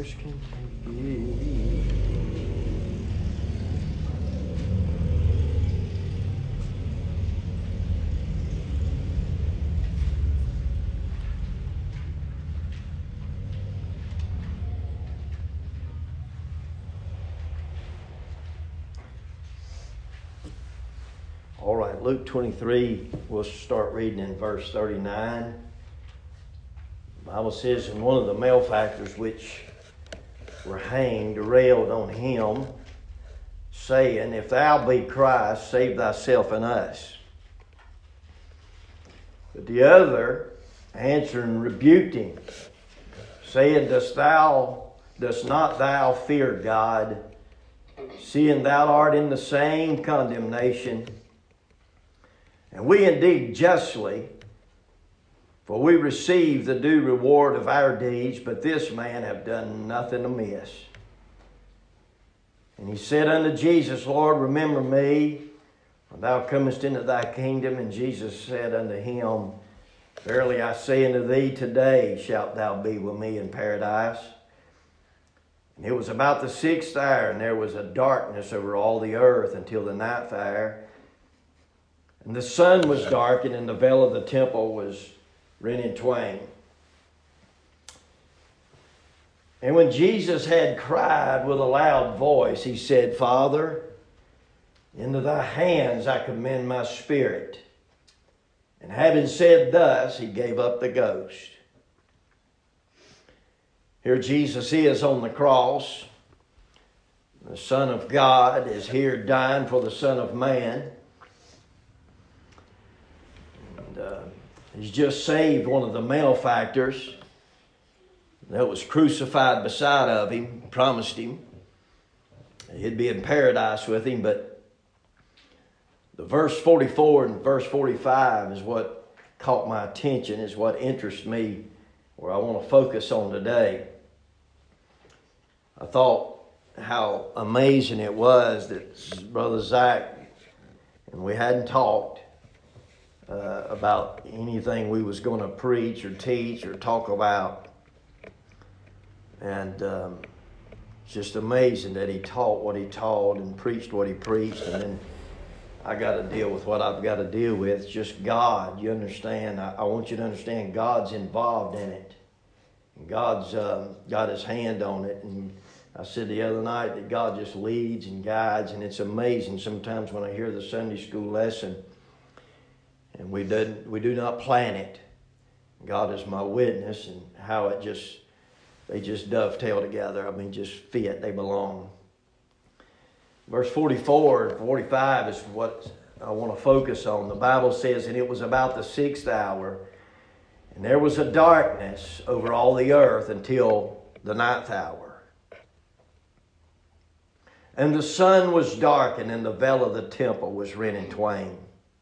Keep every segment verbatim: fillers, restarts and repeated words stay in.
worse can be. All right, Luke twenty-three, we'll start reading in verse thirty-nine. The Bible says, and one of the malefactors which were hanged railed on him, saying, if thou be Christ, save thyself and us. But the other answering rebuked him, saying, dost thou, dost not thou fear God, seeing thou art in the same condemnation? And we indeed justly, for we receive the due reward of our deeds, but this man have done nothing amiss. And he said unto Jesus, Lord, remember me when thou comest into thy kingdom. And Jesus said unto him, verily I say unto thee, today shalt thou be with me in paradise. And it was about the sixth hour, and there was a darkness over all the earth until the ninth hour. And the sun was darkened, and the veil of the temple was rent in twain. And when Jesus had cried with a loud voice, he said, Father, into thy hands I commend my spirit. And having said thus, he gave up the ghost. Here Jesus is on the cross. The Son of God is here dying for the Son of Man. Uh, he's just saved one of the malefactors that was crucified beside of him, promised him he'd be in paradise with him. But the verse forty-four and verse forty-five is what caught my attention, is what interests me, where I want to focus on today. I thought how amazing it was that Brother Zach, and we hadn't talked Uh, about anything we was going to preach or teach or talk about. And um, it's just amazing that he taught what he taught and preached what he preached. And then I got to deal with what I've got to deal with. It's just God, you understand. I, I want you to understand God's involved in it. And God's um, got his hand on it. And I said the other night that God just leads and guides. And it's amazing sometimes when I hear the Sunday school lesson, and we did we do not plan it. God is my witness, and how it just, they just dovetail together. I mean, just fit, they belong. Verse forty-four and forty-five is what I want to focus on. The Bible says, and it was about the sixth hour, and there was a darkness over all the earth until the ninth hour. And the sun was darkened, and the veil of the temple was rent in twain.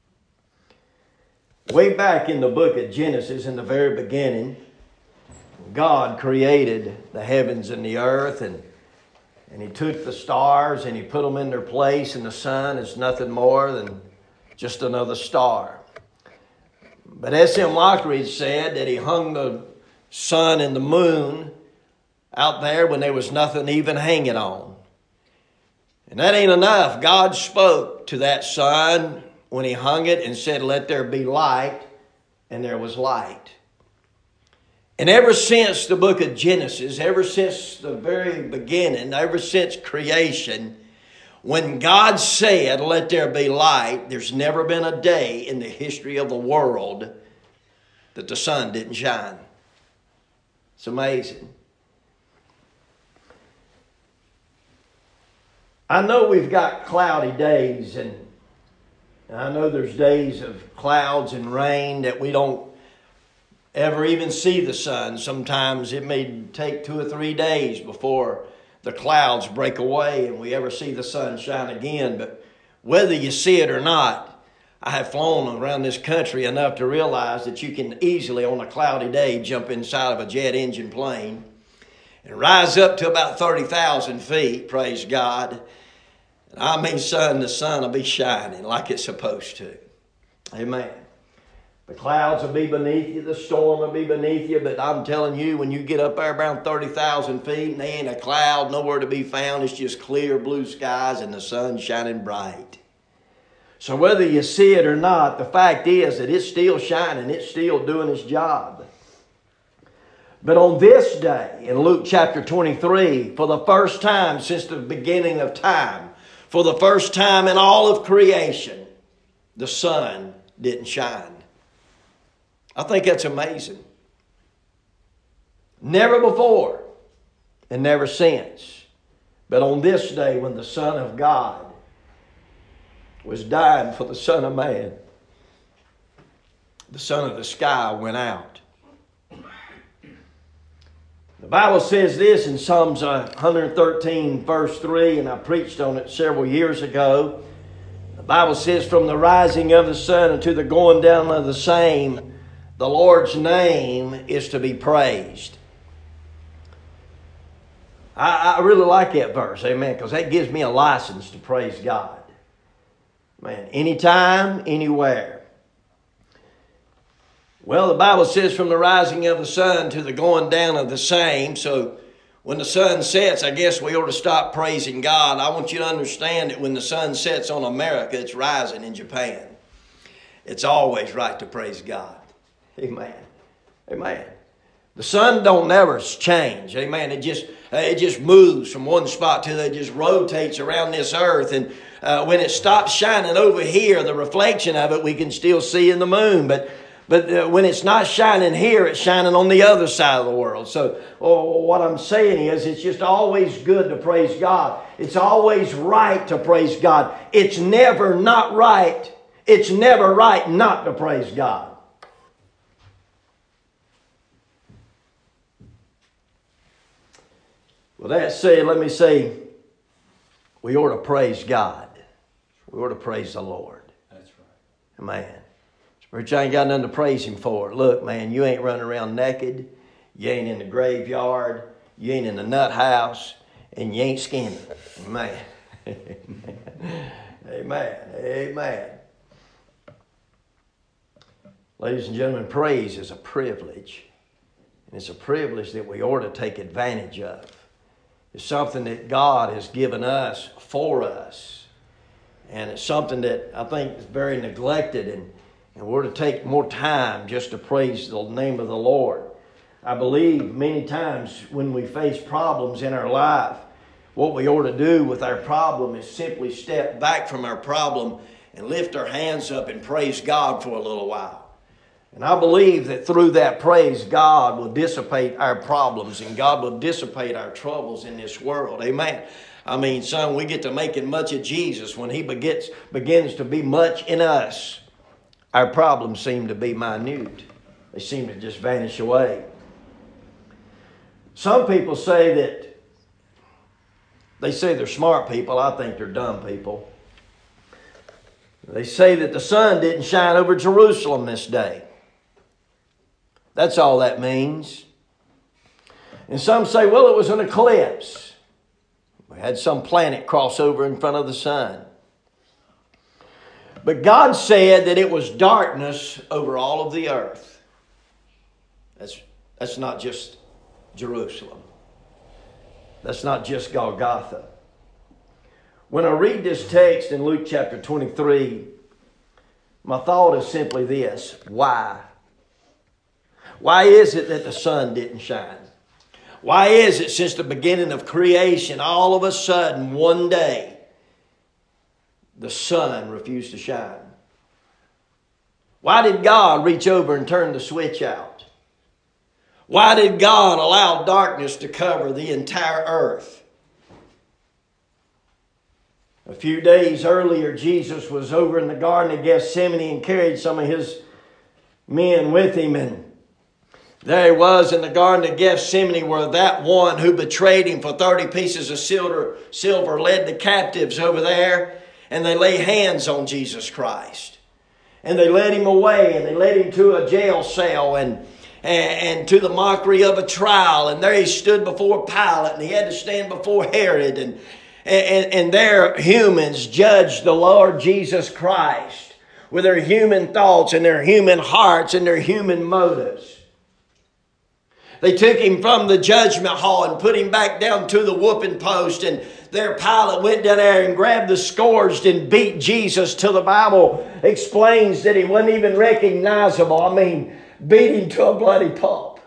Way back in the book of Genesis, in the very beginning, God created the heavens and the earth, and, and he took the stars and he put them in their place, and the sun is nothing more than just another star. But S M Lockridge said that he hung the sun and the moon out there when there was nothing even hanging on. And that ain't enough. God spoke to that sun when he hung it and said, let there be light, and there was light. And ever since the book of Genesis, ever since the very beginning, ever since creation, when God said, let there be light, there's never been a day in the history of the world that the sun didn't shine. It's amazing. I know we've got cloudy days, and I know there's days of clouds and rain that we don't ever even see the sun. Sometimes it may take two or three days before the clouds break away and we ever see the sun shine again. But whether you see it or not, I have flown around this country enough to realize that you can easily on a cloudy day jump inside of a jet engine plane and rise up to about thirty thousand feet, praise God. I mean, son, the sun will be shining like it's supposed to. Amen. The clouds will be beneath you. The storm will be beneath you. But I'm telling you, when you get up there around thirty thousand feet and there ain't a cloud nowhere to be found, it's just clear blue skies and the sun shining bright. So whether you see it or not, the fact is that it's still shining. It's still doing its job. But on this day, in Luke chapter twenty-three, for the first time since the beginning of time, for the first time in all of creation, the sun didn't shine. I think that's amazing. Never before and never since. But on this day when the Son of God was dying for the Son of Man, the Son of the sky went out. The Bible says this in Psalms one thirteen verse three, and I preached on it several years ago. The Bible says, from the rising of the sun unto the going down of the same, the Lord's name is to be praised. I, I really like that verse, amen, because that gives me a license to praise God. Man, anytime, anywhere. Well, the Bible says from the rising of the sun to the going down of the same. So when the sun sets, I guess we ought to stop praising God. I want you to understand that when the sun sets on America, it's rising in Japan. It's always right to praise God. Amen. Amen. The sun don't never change. Amen. It just it just moves from one spot to the other. It just rotates around this earth. And uh, when it stops shining over here, the reflection of it we can still see in the moon. But but uh, when it's not shining here, it's shining on the other side of the world. So oh, what I'm saying is it's just always good to praise God. It's always right to praise God. It's never not right. It's never right not to praise God. Well, that said, let me say, we ought to praise God. We ought to praise the Lord. That's right. Man, Preacher, I ain't got nothing to praise Him for. Look, man, you ain't running around naked. You ain't in the graveyard. You ain't in the nut house. And you ain't skinny. Amen. Amen. Amen. Ladies and gentlemen, praise is a privilege. And it's a privilege that we ought to take advantage of. It's something that God has given us for us. And it's something that I think is very neglected. And, and we're to take more time just to praise the name of the Lord. I believe many times when we face problems in our life, what we ought to do with our problem is simply step back from our problem and lift our hands up and praise God for a little while. And I believe that through that praise, God will dissipate our problems and God will dissipate our troubles in this world. Amen. I mean, son, we get to making much of Jesus. When He begins, begins to be much in us, our problems seem to be minute. They seem to just vanish away. Some people say that, they say they're smart people. I think they're dumb people. They say that the sun didn't shine over Jerusalem this day. That's all that means. And some say, well, it was an eclipse. We had some planet cross over in front of the sun. But God said that it was darkness over all of the earth. That's, that's not just Jerusalem. That's not just Golgotha. When I read this text in Luke chapter twenty-three, my thought is simply this: why? Why is it that the sun didn't shine? Why is it since the beginning of creation, all of a sudden, one day, the sun refused to shine? Why did God reach over and turn the switch out? Why did God allow darkness to cover the entire earth? A few days earlier, Jesus was over in the Garden of Gethsemane and carried some of His men with Him. And there He was in the Garden of Gethsemane, where that one who betrayed Him for thirty pieces of silver, silver led the captives over there. And they lay hands on Jesus Christ. And they led Him away, and they led Him to a jail cell and, and, and to the mockery of a trial. And there He stood before Pilate, and He had to stand before Herod. And, and, and there humans judged the Lord Jesus Christ with their human thoughts and their human hearts and their human motives. They took him from the judgment hall and put him back down to the whooping post. And their Pilate went down there and grabbed the scourged and beat Jesus till the Bible explains that he wasn't even recognizable. I mean, beat him to a bloody pulp.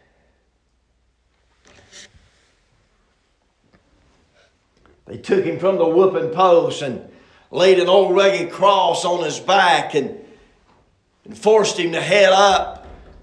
They took him from the whooping post and laid an old rugged cross on his back and, and forced him to head up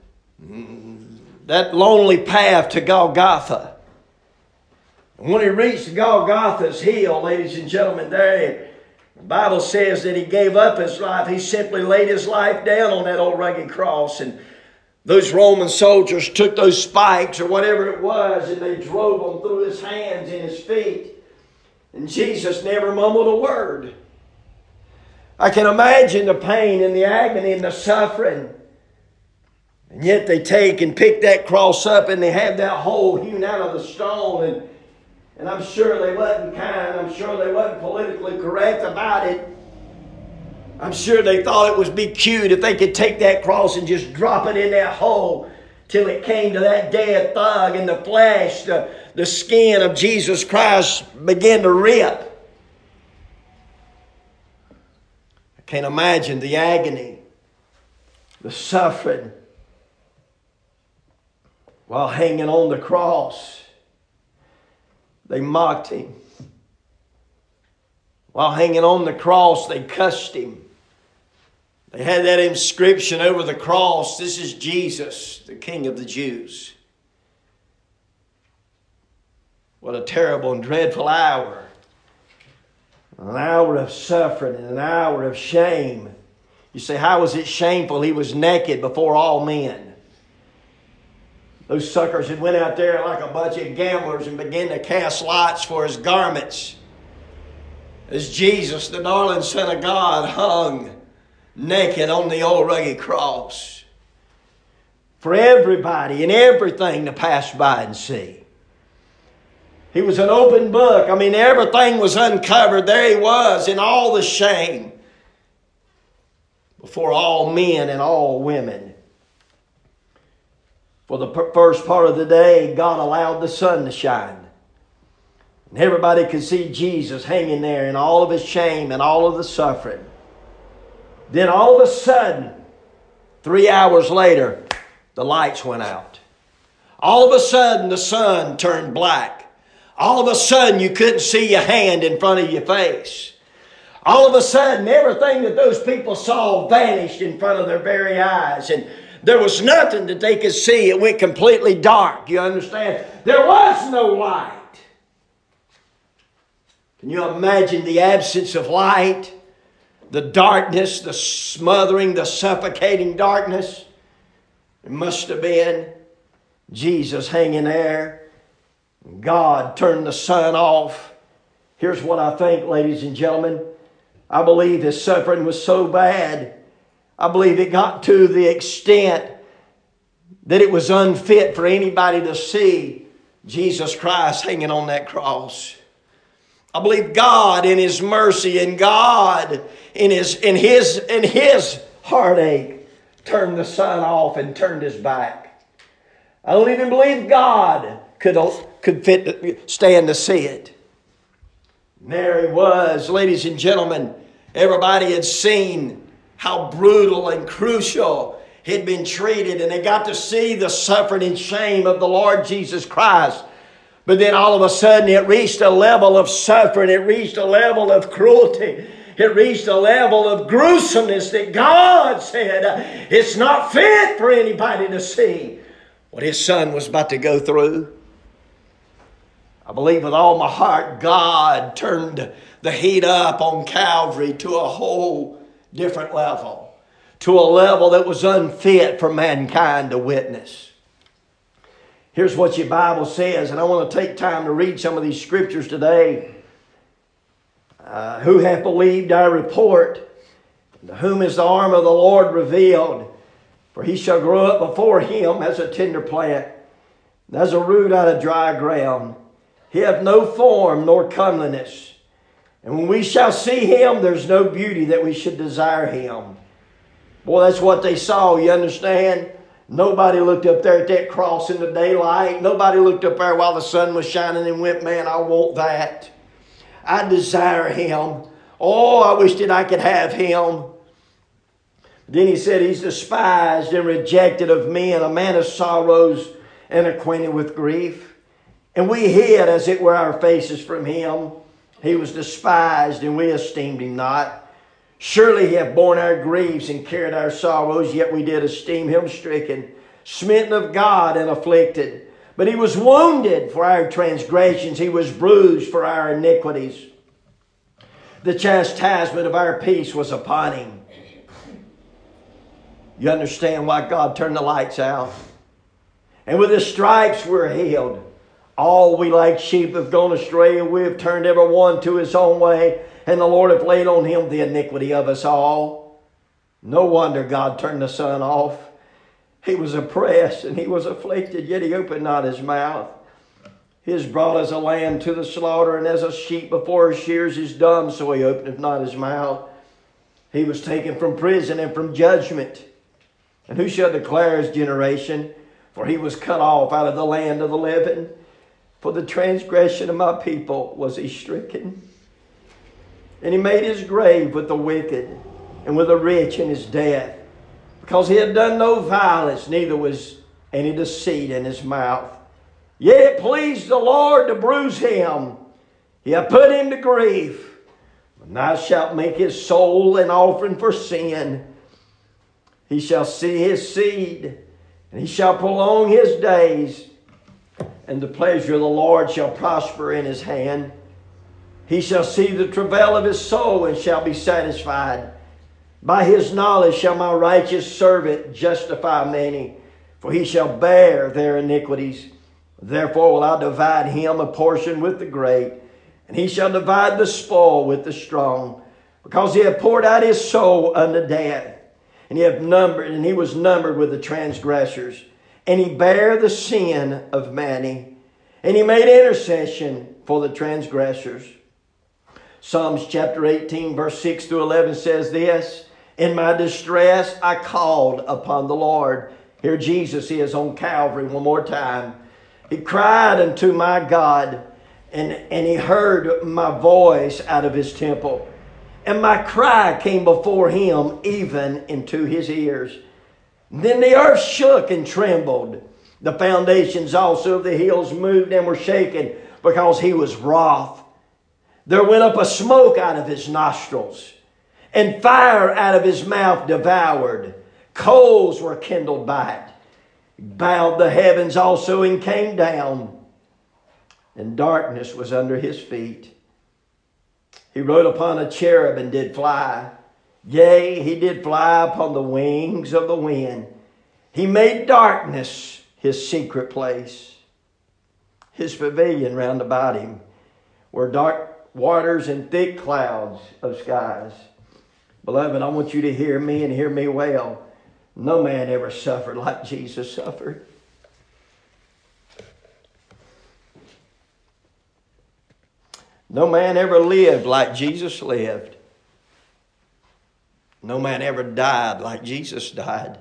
that lonely path to Golgotha. And when he reached Golgotha's hill, ladies and gentlemen, there the Bible says that he gave up his life. He simply laid his life down on that old rugged cross. And those Roman soldiers took those spikes or whatever it was and they drove them through his hands and his feet. And Jesus never mumbled a word. I can imagine the pain and the agony and the suffering. And yet they take and pick that cross up and they have that hole hewn out of the stone. And, and I'm sure they wasn't kind. I'm sure they wasn't politically correct about it. I'm sure they thought it would be cute if they could take that cross and just drop it in that hole till it came to that dead thug and the flesh, the, the skin of Jesus Christ began to rip. I can't imagine the agony, the suffering, while hanging on the cross. They mocked him. While hanging on the cross, they cussed him. They had that inscription over the cross, "This is Jesus, the King of the Jews." What a terrible and dreadful hour. An hour of suffering and an hour of shame. You say, how was it shameful? He was naked before all men. Those suckers had went out there like a bunch of gamblers and began to cast lots for his garments. As Jesus, the darling Son of God, hung naked on the old rugged cross. For everybody and everything to pass by and see. He was an open book. I mean, everything was uncovered. There he was in all the shame. Before all men and all women. For the first part of the day, God allowed the sun to shine. And everybody could see Jesus hanging there in all of his shame and all of the suffering. Then all of a sudden, three hours later, the lights went out. All of a sudden, the sun turned black. All of a sudden, you couldn't see your hand in front of your face. All of a sudden, everything that those people saw vanished in front of their very eyes. And there was nothing that they could see. It went completely dark. You understand? There was no light. Can you imagine the absence of light? The darkness, the smothering, the suffocating darkness? It must have been Jesus hanging there. God turned the sun off. Here's what I think, ladies and gentlemen. I believe his suffering was so bad. I believe it got to the extent that it was unfit for anybody to see Jesus Christ hanging on that cross. I believe God in his mercy and God in his, in his, in his heartache turned the sun off and turned his back. I don't even believe God could, could fit, stand to see it. And there he was, ladies and gentlemen. Everybody had seen how brutal and crucial he'd been treated, and they got to see the suffering and shame of the Lord Jesus Christ. But then all of a sudden it reached a level of suffering. It reached a level of cruelty. It reached a level of gruesomeness that God said it's not fit for anybody to see what his son was about to go through. I believe with all my heart God turned the heat up on Calvary to a whole different level. To a level that was unfit for mankind to witness. Here's what your Bible says, and I want to take time to read some of these scriptures today. Uh, who hath believed our report? To whom is the arm of the Lord revealed? For he shall grow up before him as a tender plant, and as a root out of dry ground. He hath no form nor comeliness. And when we shall see him, there's no beauty that we should desire him. Boy, that's what they saw, you understand? Nobody looked up there at that cross in the daylight. Nobody looked up there while the sun was shining and went, man, I want that. I desire him. Oh, I wish that I could have him. Then he said he's despised and rejected of men, a man of sorrows and acquainted with grief. And we hid, as it were, our faces from him. He was despised, and we esteemed him not. Surely he hath borne our griefs and carried our sorrows, yet we did esteem him stricken, smitten of God and afflicted. But he was wounded for our transgressions, he was bruised for our iniquities. The chastisement of our peace was upon him. You understand why God turned the lights out? And with his stripes we're healed. All we like sheep have gone astray, and we have turned every one to his own way, and the Lord hath laid on him the iniquity of us all. No wonder God turned the sun off. He was oppressed and he was afflicted, yet he opened not his mouth. He is brought as a lamb to the slaughter, and as a sheep before her shears is dumb, so he openeth not his mouth. He was taken from prison and from judgment. And who shall declare his generation? For he was cut off out of the land of the living. For the transgression of my people was he stricken. And he made his grave with the wicked and with the rich in his death, because he had done no violence, neither was any deceit in his mouth. Yet it pleased the Lord to bruise him. He hath put him to grief. And thou shalt make his soul an offering for sin. He shall see his seed, and he shall prolong his days, and the pleasure of the Lord shall prosper in his hand. He shall see the travail of his soul, and shall be satisfied. By his knowledge shall my righteous servant justify many, for he shall bear their iniquities. Therefore will I divide him a portion with the great, and he shall divide the spoil with the strong, because he hath poured out his soul unto death. And he hath numbered, and he was numbered with the transgressors. And he bare the sin of many. And he made intercession for the transgressors. Psalms chapter eighteen, verse six through eleven says this: In my distress I called upon the Lord. Here Jesus is on Calvary one more time. He cried unto my God, and, and he heard my voice out of his temple. And my cry came before him, even into his ears. Then the earth shook and trembled. The foundations also of the hills moved and were shaken, because he was wroth. There went up a smoke out of his nostrils, and fire out of his mouth devoured. Coals were kindled by it. He bowed the heavens also and came down, and darkness was under his feet. He rode upon a cherub and did fly. Yea, he did fly upon the wings of the wind. He made darkness his secret place. His pavilion round about him were dark waters and thick clouds of skies. Beloved, I want you to hear me and hear me well. No man ever suffered like Jesus suffered. No man ever lived like Jesus lived. No man ever died like Jesus died.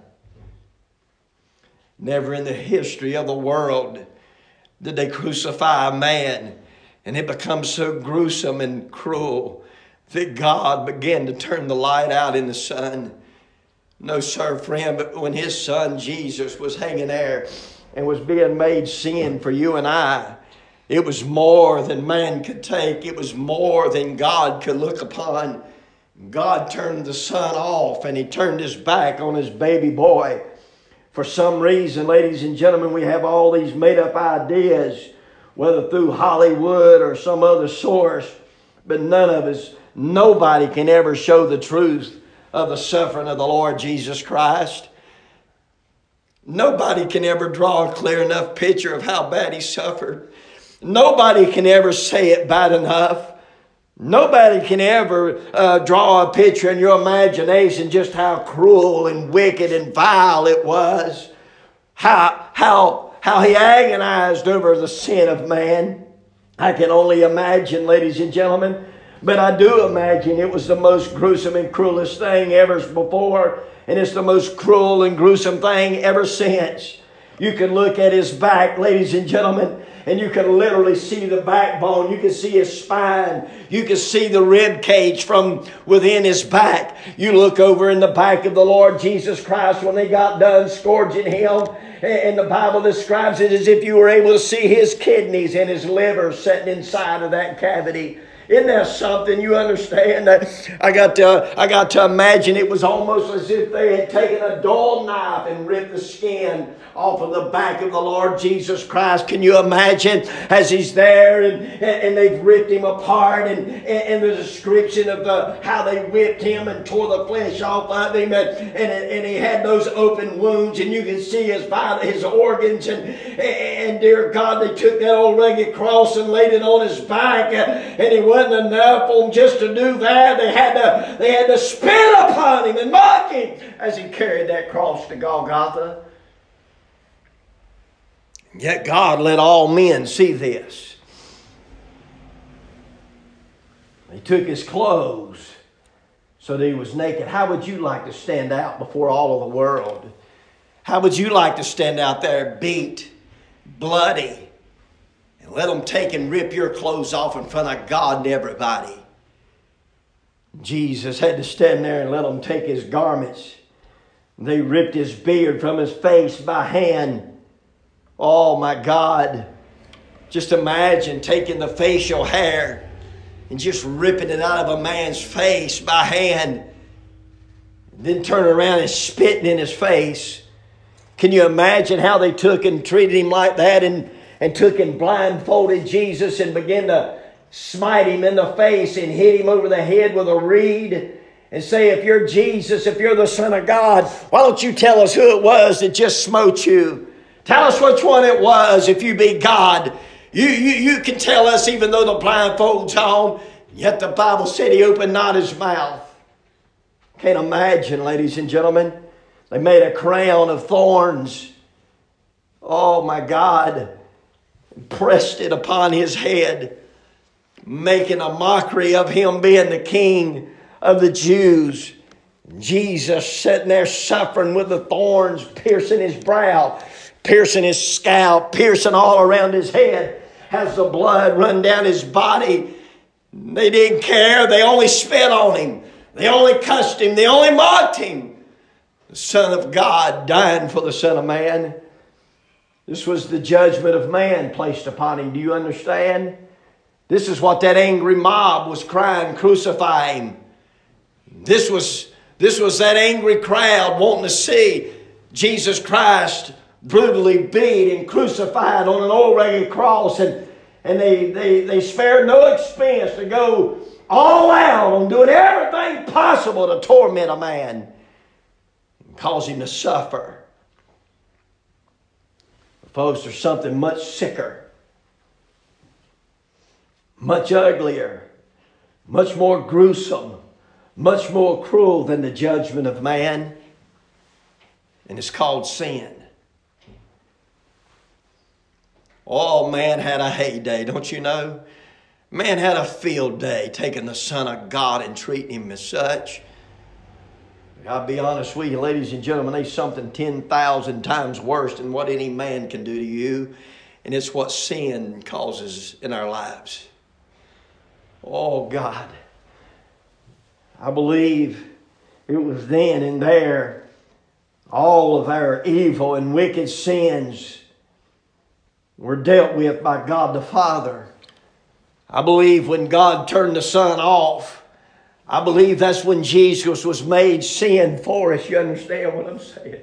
Never in the history of the world did they crucify a man and it becomes so gruesome and cruel that God began to turn the light out in the sun. No, sir, friend, but when his son Jesus was hanging there and was being made sin for you and I, it was more than man could take. It was more than God could look upon. God turned the sun off, and he turned his back on his baby boy. For some reason, ladies and gentlemen, we have all these made up ideas, whether through Hollywood or some other source, but none of us, nobody can ever show the truth of the suffering of the Lord Jesus Christ. Nobody can ever draw a clear enough picture of how bad he suffered. Nobody can ever say it bad enough. Nobody can ever uh, draw a picture in your imagination just how cruel and wicked and vile it was. How, how, how he agonized over the sin of man. I can only imagine, ladies and gentlemen. But I do imagine it was the most gruesome and cruelest thing ever before. And it's the most cruel and gruesome thing ever since. You can look at his back, ladies and gentlemen, and you can literally see the backbone. You can see his spine. You can see the rib cage from within his back. You look over in the back of the Lord Jesus Christ when they got done scourging him. And the Bible describes it as if you were able to see his kidneys and his liver sitting inside of that cavity. Isn't that something? You understand? I got to, I got to imagine it was almost as if they had taken a dull knife and ripped the skin off of the back of the Lord Jesus Christ. Can you imagine as he's there and, and they've ripped him apart and, and, and the description of the, how they whipped him and tore the flesh off of him and, and, and he had those open wounds and you can see his, his organs and, and dear God, they took that old rugged cross and laid it on his back and he wasn't enough for them just to do that. They had to, they had to spit upon him and mock him as he carried that cross to Golgotha. Yet God let all men see this. He took his clothes so that he was naked. How would you like to stand out before all of the world? How would you like to stand out there beat, bloody, and let them take and rip your clothes off in front of God and everybody? Jesus had to stand there and let them take his garments. They ripped his beard from his face by hand. Oh my God. Just imagine taking the facial hair and just ripping it out of a man's face by hand. Then turn around and spitting in his face. Can you imagine how they took and treated him like that and, and took and blindfolded Jesus and began to smite him in the face and hit him over the head with a reed and say, if you're Jesus, if you're the Son of God, why don't you tell us who it was that just smote you? Tell us which one it was if you be God. You, you, you can tell us even though the blindfold's on. Yet the Bible said he opened not his mouth. Can't imagine, ladies and gentlemen. They made a crown of thorns. Oh my God. Pressed it upon his head. Making a mockery of him being the King of the Jews. Jesus sitting there suffering with the thorns piercing his brow. Piercing his scalp, piercing all around his head, has the blood run down his body. They didn't care. They only spit on him. They only cussed him. They only mocked him. The Son of God dying for the Son of Man. This was the judgment of man placed upon him. Do you understand? This is what that angry mob was crying, crucify him. This was, this was that angry crowd wanting to see Jesus Christ brutally beat and crucified on an old rugged cross. And, and they, they, they spared no expense to go all out on doing everything possible to torment a man and cause him to suffer. Folks, there's something much sicker, much uglier, much more gruesome, much more cruel than the judgment of man. And it's called sin. Oh, man had a heyday, don't you know? Man had a field day taking the Son of God and treating him as such. I'll be honest with you, ladies and gentlemen, there's something ten thousand times worse than what any man can do to you. And it's what sin causes in our lives. Oh, God. I believe it was then and there all of our evil and wicked sins were dealt with by God the Father. I believe when God turned the sun off, I believe that's when Jesus was made sin for us. You understand what I'm saying?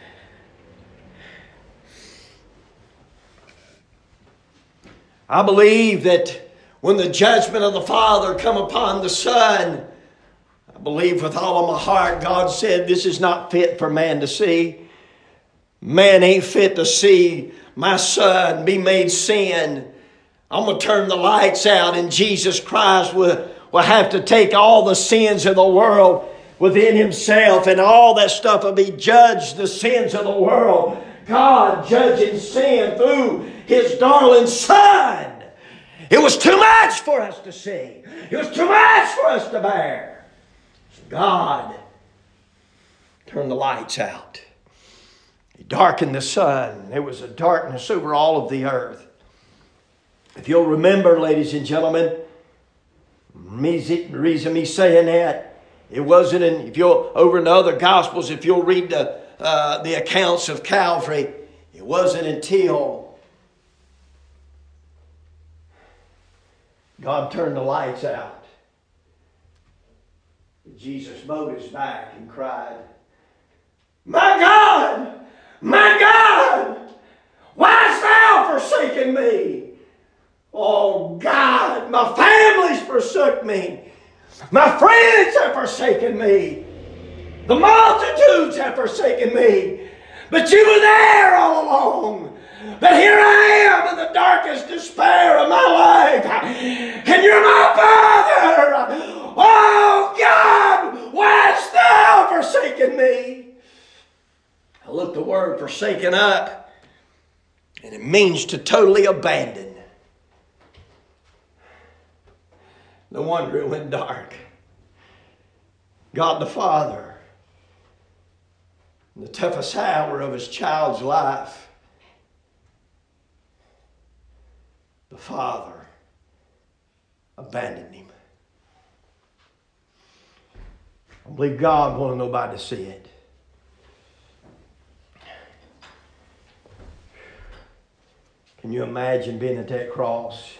I believe that when the judgment of the Father come upon the Son, I believe with all of my heart God said this is not fit for man to see. Man ain't fit to see my Son be made sin. I'm going to turn the lights out and Jesus Christ will, will have to take all the sins of the world within himself and all that stuff will be judged, the sins of the world. God judging sin through his darling Son. It was too much for us to see. It was too much for us to bear. So God turned the lights out. He darkened the sun. There was a darkness over all of the earth. If you'll remember, ladies and gentlemen, the reason me saying that, it wasn't in, if you'll, over in the other Gospels, if you'll read the, uh, the accounts of Calvary, it wasn't until God turned the lights out that Jesus bowed his back and cried, "My God, my God, why hast thou forsaken me? Oh God, my family's forsook me. My friends have forsaken me. The multitudes have forsaken me. But you were there all along. But here I am in the darkest despair of my life. And you're my Father. Oh God, why hast thou forsaken me?" I looked the word forsaken up, and it means to totally abandon. No wonder it went dark. God the Father, in the toughest hour of his child's life, the Father abandoned him. I believe God wanted nobody to see it. Can you imagine being at that cross?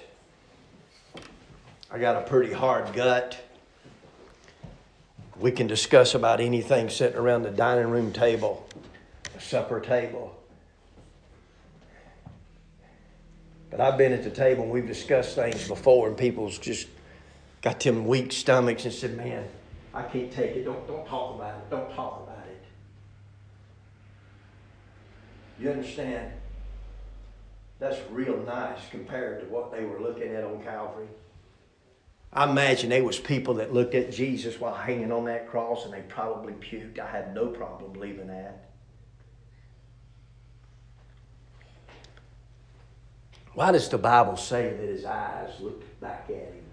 I got a pretty hard gut. We can discuss about anything sitting around the dining room table, the supper table. But I've been at the table and we've discussed things before, and people's just got them weak stomachs and said, "Man, I can't take it. Don't, don't talk about it. Don't talk about it." You understand? That's real nice compared to what they were looking at on Calvary. I imagine there was people that looked at Jesus while hanging on that cross and they probably puked. I had no problem believing that. Why does the Bible say that his eyes looked back at him?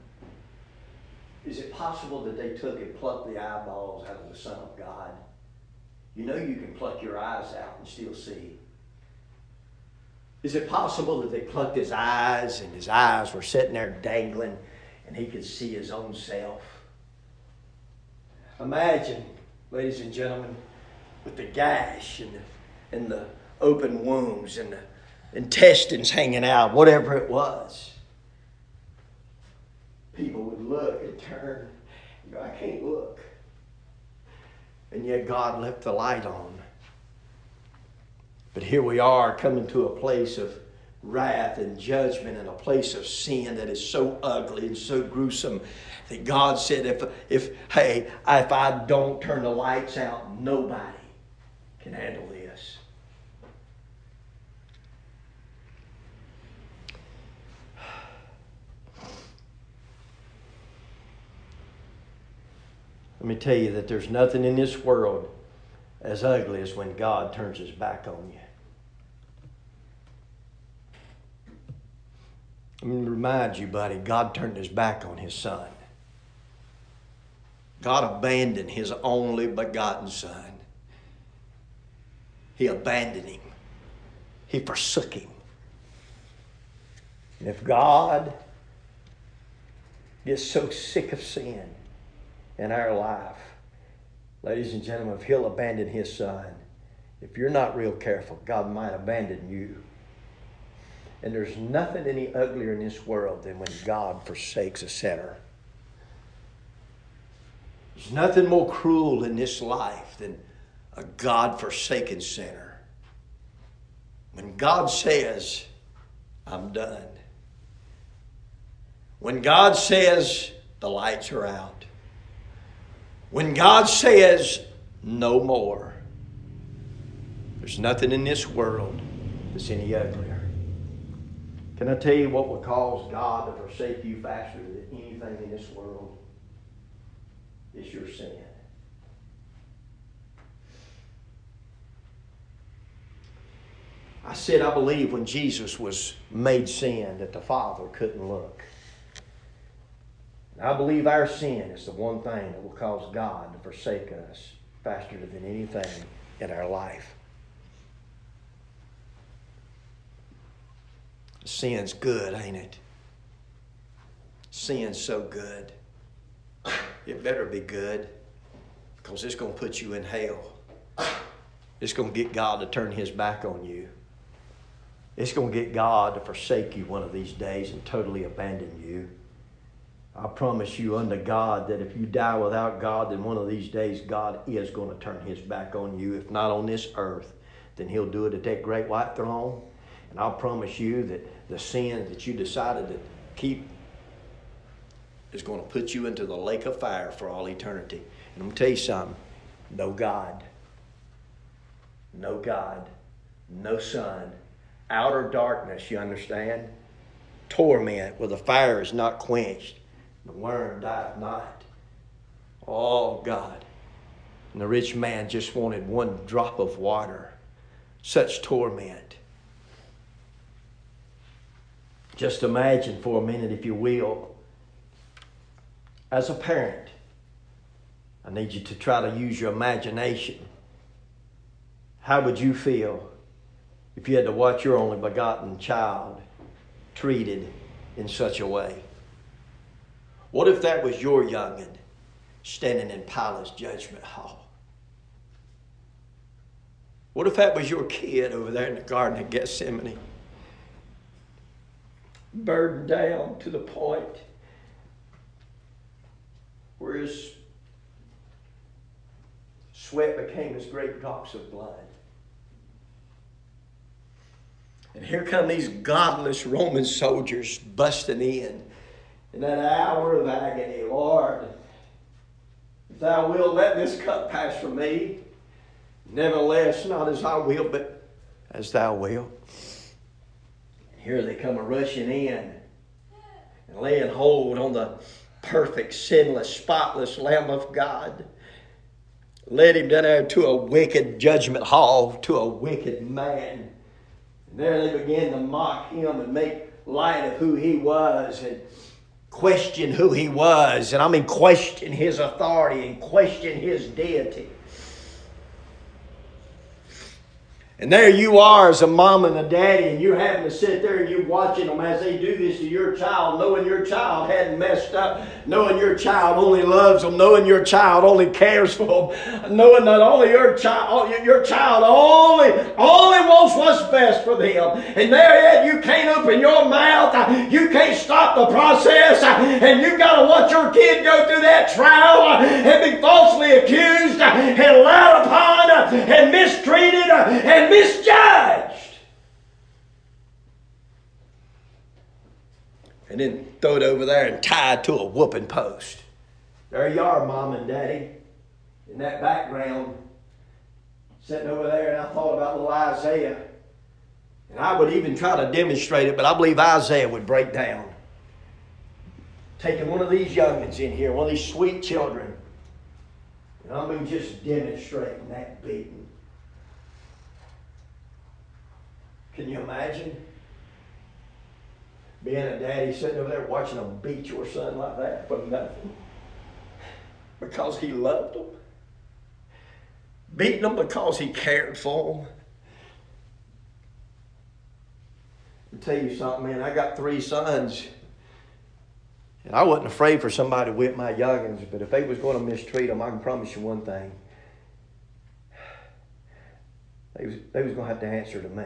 Is it possible that they took and plucked the eyeballs out of the Son of God? You know you can pluck your eyes out and still see. Is it possible that they plucked his eyes and his eyes were sitting there dangling and he could see his own self? Imagine, ladies and gentlemen, with the gash and the, and the open wounds and the intestines hanging out, whatever it was. People would look and turn and go, "I can't look." And yet God left the light on. But here we are coming to a place of wrath and judgment and a place of sin that is so ugly and so gruesome that God said, if, if hey, if I don't turn the lights out, nobody can handle this. Let me tell you that there's nothing in this world as ugly as when God turns his back on you. Let me remind you, buddy, God turned his back on his son. God abandoned his only begotten son. He abandoned him. He forsook him. And if God gets so sick of sin in our life, ladies and gentlemen, if he'll abandon his son, if you're not real careful, God might abandon you. And there's nothing any uglier in this world than when God forsakes a sinner. There's nothing more cruel in this life than a God-forsaken sinner. When God says, "I'm done." When God says, "The lights are out." When God says, "No more." There's nothing in this world that's any uglier. Can I tell you what will cause God to forsake you faster than anything in this world? It's your sin. I said I believe when Jesus was made sin that the Father couldn't look. And I believe our sin is the one thing that will cause God to forsake us faster than anything in our life. Sin's good, ain't it? Sin's so good. It better be good, because it's going to put you in hell. It's going to get God to turn His back on you. It's going to get God to forsake you one of these days and totally abandon you. I promise you unto God that if you die without God, then one of these days God is going to turn His back on you. If not on this earth, then He'll do it at that great white throne. And I'll promise you that the sin that you decided to keep is going to put you into the lake of fire for all eternity. And I'm going to tell you something. No God. No God. No Son. Outer darkness, you understand? Torment where the fire is not quenched. The worm dieth not. Oh, God. And the rich man just wanted one drop of water. Such torment. Just imagine for a minute, if you will, as a parent, I need you to try to use your imagination. How would you feel if you had to watch your only begotten child treated in such a way? What if that was your young'un standing in Pilate's judgment hall? What if that was your kid over there in the Garden of Gethsemane? Burdened down to the point where his sweat became as great drops of blood. And here come these godless Roman soldiers busting in. In that hour of agony, Lord, if thou wilt, let this cup pass from me. Nevertheless, not as I will, but as thou wilt. And here they come a rushing in and laying hold on the perfect, sinless, spotless Lamb of God. Led him down there to a wicked judgment hall, to a wicked man. And there they began to mock him and make light of who he was and question who he was. And I mean question his authority and question his deity. And there you are as a mom and a daddy, and you're having to sit there and you're watching them as they do this to your child, knowing your child hadn't messed up, knowing your child only loves them, knowing your child only cares for them, knowing that only your child, your child only, only wants what's best for them. And there yet you can't open your mouth, you can't stop the process, and you've got to watch your kid go through that trial and be falsely accused and lied upon and mistreated and misjudged. And then throw it over there and tie it to a whooping post. There you are, Mom and Daddy, in that background, sitting over there, and I thought about little Isaiah. And I would even try to demonstrate it, but I believe Isaiah would break down. Taking one of these youngins in here, one of these sweet children, and I mean just demonstrating that beating. Can you imagine being a daddy sitting over there watching them beat your son like that for nothing? Because he loved them. Beating them because he cared for them. I'll tell you something, man. I got three sons. And I wasn't afraid for somebody to whip my youngins, but if they was going to mistreat them, I can promise you one thing. They was, they was going to have to answer to me.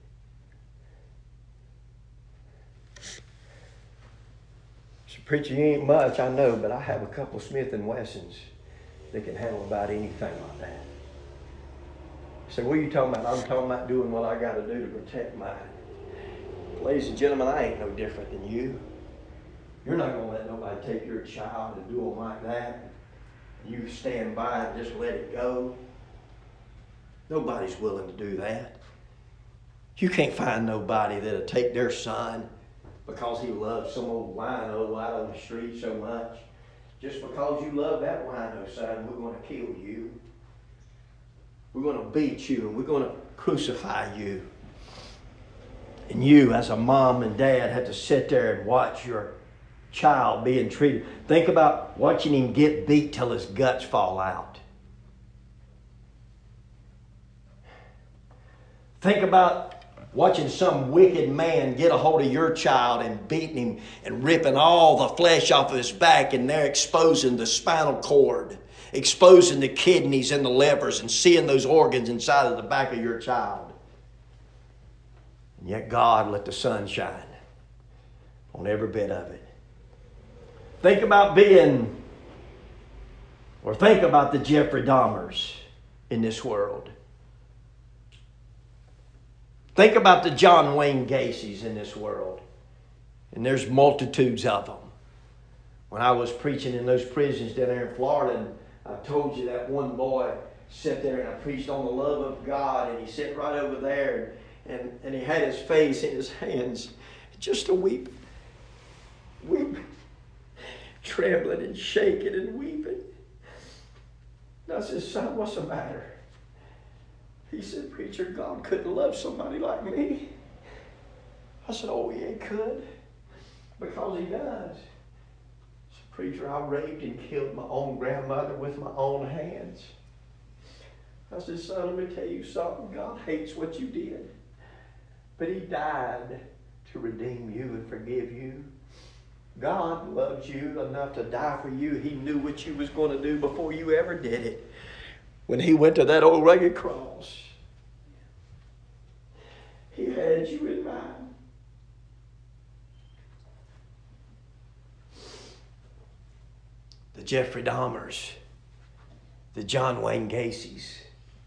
Preacher, you ain't much, I know, but I have a couple Smith and Wessons that can handle about anything like that. So what are you talking about? I'm talking about doing what I got to do to protect mine. Ladies and gentlemen, I ain't no different than you. You're not going to let nobody take your child and do them like that. You stand by and just let it go. Nobody's willing to do that. You can't find nobody that'll take their son because he loves some old wino out on the street so much. Just because you love that wino, son, we're going to kill you. We're going to beat you and we're going to crucify you. And you, as a mom and dad, had to sit there and watch your child being treated. Think about watching him get beat till his guts fall out. Think about watching some wicked man get a hold of your child and beating him and ripping all the flesh off of his back, and they're exposing the spinal cord, exposing the kidneys and the livers, and seeing those organs inside of the back of your child. And yet God let the sun shine on every bit of it. Think about being, or think about the Jeffrey Dahmers in this world. Think about the John Wayne Gacy's in this world. And there's multitudes of them. When I was preaching in those prisons down there in Florida, and I told you that one boy sat there and I preached on the love of God, and he sat right over there, and, and, and he had his face in his hands, just a weep, weep, trembling and shaking and weeping. And I said, son, what's the matter? He said, preacher, God couldn't love somebody like me. I said, oh, yeah, he could. Because he does. I said, preacher, I raped and killed my own grandmother with my own hands. I said, son, let me tell you something. God hates what you did. But he died to redeem you and forgive you. God loves you enough to die for you. He knew what you was going to do before you ever did it. When he went to that old rugged cross, he had you in mind. The Jeffrey Dahmers, the John Wayne Gacy's,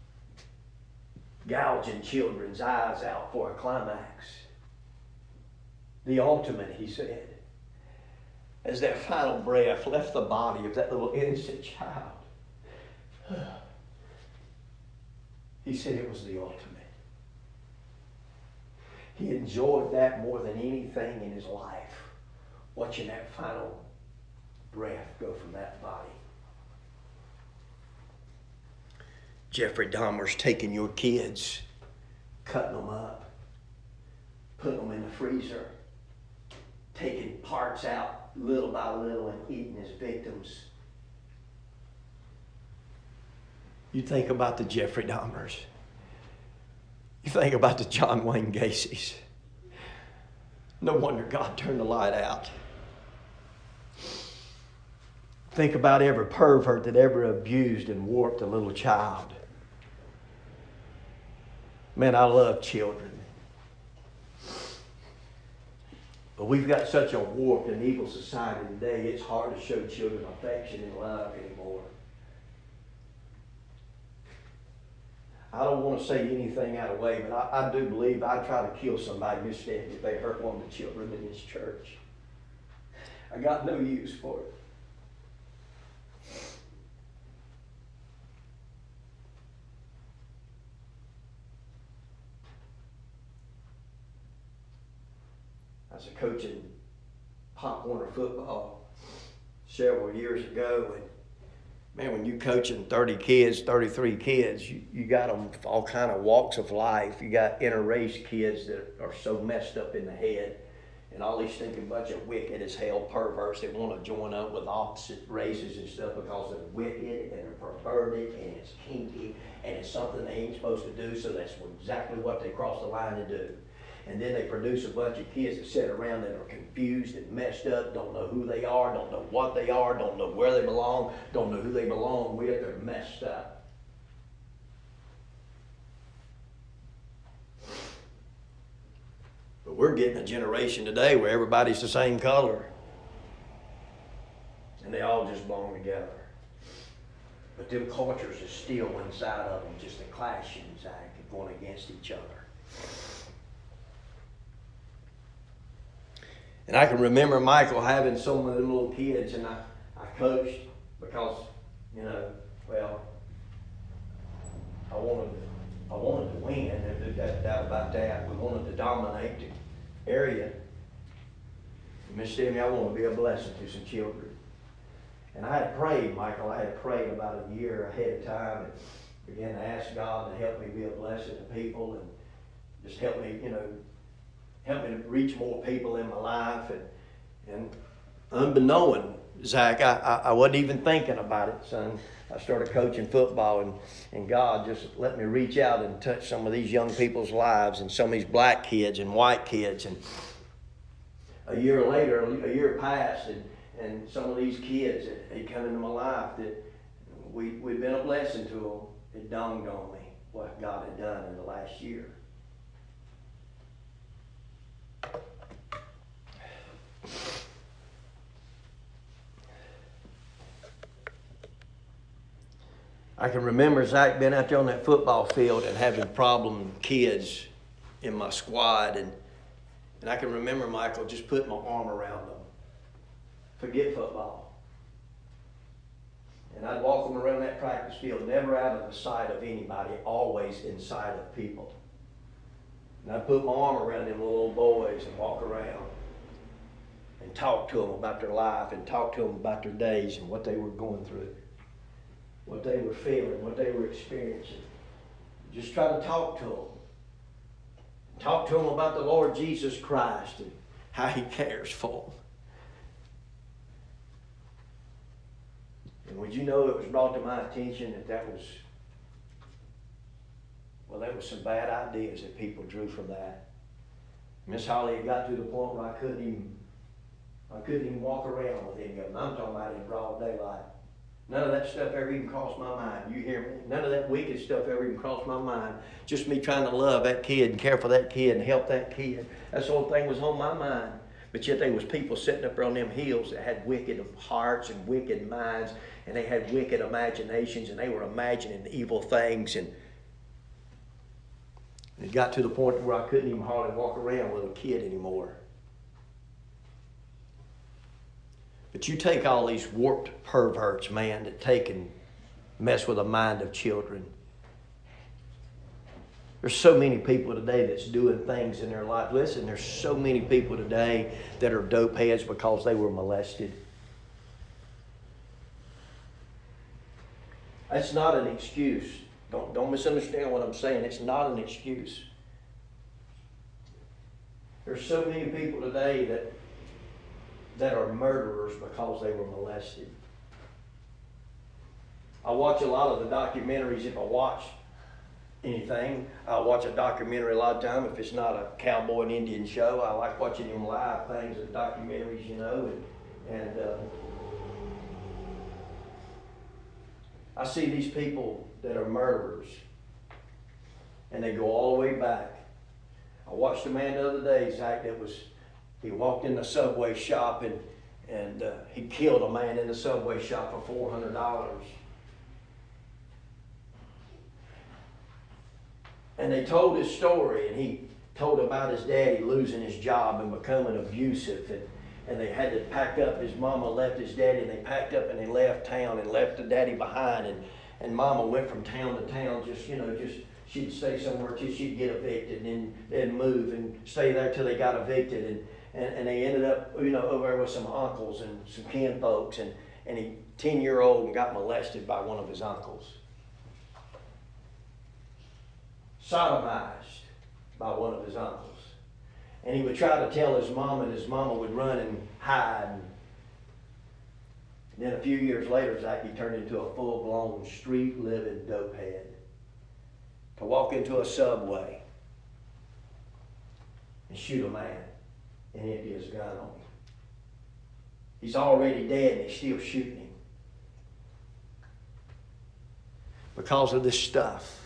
gouging children's eyes out for a climax. The ultimate, he said, as that final breath left the body of that little innocent child. He said it was the ultimate. He enjoyed that more than anything in his life, watching that final breath go from that body. Jeffrey Dahmer's taking your kids, cutting them up, putting them in the freezer, taking parts out little by little and eating his victims. You think about the Jeffrey Dahmers. You think about the John Wayne Gacy's. No wonder God turned the light out. Think about every pervert that ever abused and warped a little child. Man, I love children. But we've got such a warped and evil society today, it's hard to show children affection and love anymore. I don't want to say anything out of way, but I, I do believe I'd try to kill somebody, Miss Stephanie, if they hurt one of the children in this church. I got no use for it. I was a coach in Pop Warner football several years ago, and man, when you're coaching thirty kids, thirty-three kids, you, you got them all kind of walks of life. You got interrace kids that are so messed up in the head, and all these thinking bunch of wicked as hell perverts that want to join up with opposite races and stuff because they're wicked and they're perverted and it's kinky and it's something they ain't supposed to do, so that's exactly what they cross the line to do. And then they produce a bunch of kids that sit around that are confused and messed up, don't know who they are, don't know what they are, don't know where they belong, don't know who they belong with. They're messed up. But we're getting a generation today where everybody's the same color. And they all just belong together. But them cultures are still inside of them, just a clashing act of going against each other. And I can remember Michael having some of them little kids, and I, I coached because, you know, well, I wanted to, I wanted to win. There's no doubt about that. We wanted to dominate the area. Miss Stephanie, I want to be a blessing to some children. And I had prayed, Michael, I had prayed about a year ahead of time and began to ask God to help me be a blessing to people and just help me, you know, help me to reach more people in my life. And, and unbeknown, Zach, I, I, I wasn't even thinking about it, son. I started coaching football, and, and God just let me reach out and touch some of these young people's lives, and some of these black kids and white kids. And a year later, a year passed, and, and some of these kids that had come into my life that we, we'd been a blessing to them. It dawned on me what God had done in the last year. I can remember Zach being out there on that football field and having problem kids in my squad. And, and I can remember, Michael, just putting my arm around them. Forget football. And I'd walk them around that practice field, never out of the sight of anybody, always in sight of people. And I'd put my arm around them little boys and walk around and talk to them about their life and talk to them about their days and what they were going through, what they were feeling, what they were experiencing. Just try to talk to them. Talk to them about the Lord Jesus Christ and how He cares for them. And would you know, it was brought to my attention that that was, well, there was some bad ideas that people drew from that. Miss Holly had got to the point where I couldn't even, I couldn't even walk around with any of them. I'm talking about in broad daylight. None of that stuff ever even crossed my mind. You hear me? None of that wicked stuff ever even crossed my mind. Just me trying to love that kid and care for that kid and help that kid. That's the only thing was on my mind. But yet there was people sitting up there on them hills that had wicked hearts and wicked minds, and they had wicked imaginations, and they were imagining evil things. And it got to the point where I couldn't even hardly walk around with a kid anymore. But you take all these warped perverts, man, that take and mess with the mind of children. There's so many people today that's doing things in their life. Listen, there's so many people today that are dope heads because they were molested. That's not an excuse. Don't, don't misunderstand what I'm saying. It's not an excuse. There's so many people today that that are murderers because they were molested. I watch a lot of the documentaries. If I watch anything, I watch a documentary a lot of time. If it's not a cowboy and Indian show, I like watching them live things and documentaries, you know. And, and uh, I see these people that are murderers, and they go all the way back. I watched a man the other day, Zach, that was, he walked in the Subway shop and, and uh, he killed a man in the Subway shop for four hundred dollars. And they told his story, and he told about his daddy losing his job and becoming abusive. And, and they had to pack up. His mama left his daddy, and they packed up and they left town and left the daddy behind. And, and mama went from town to town, just, you know, just, she'd stay somewhere till she'd get evicted, and then move and stay there till they got evicted. And, and, and they ended up, you know, over there with some uncles and some kin folks. And, and he, ten-year-old, and got molested by one of his uncles. Sodomized by one of his uncles. And he would try to tell his mama, and his mama would run and hide. And then a few years later, Zach, he turned into a full-blown, street-living dopehead. To walk into a Subway and shoot a man and empty his gun on him. He's already dead, and he's still shooting him. Because of this stuff.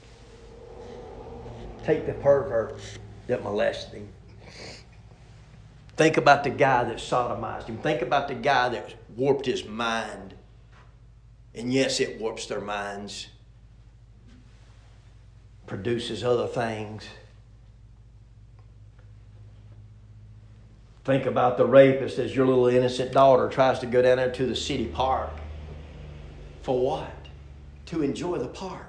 Take the pervert that molested him. Think about the guy that sodomized him. Think about the guy that warped his mind. And yes, it warps their minds. Produces other things. Think about the rapist as your little innocent daughter tries to go down there to the city park. For what? To enjoy the park.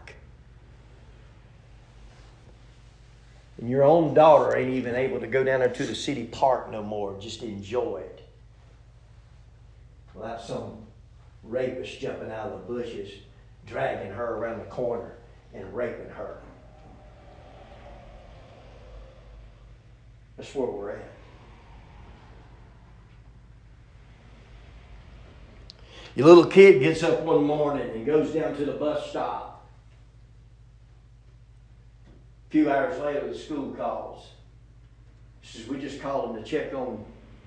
And your own daughter ain't even able to go down there to the city park no more, just to enjoy it. Without some rapist jumping out of the bushes, dragging her around the corner and raping her. That's where we're at. Your little kid gets up one morning and goes down to the bus stop. A few hours later, the school calls. Says, we just called them to check on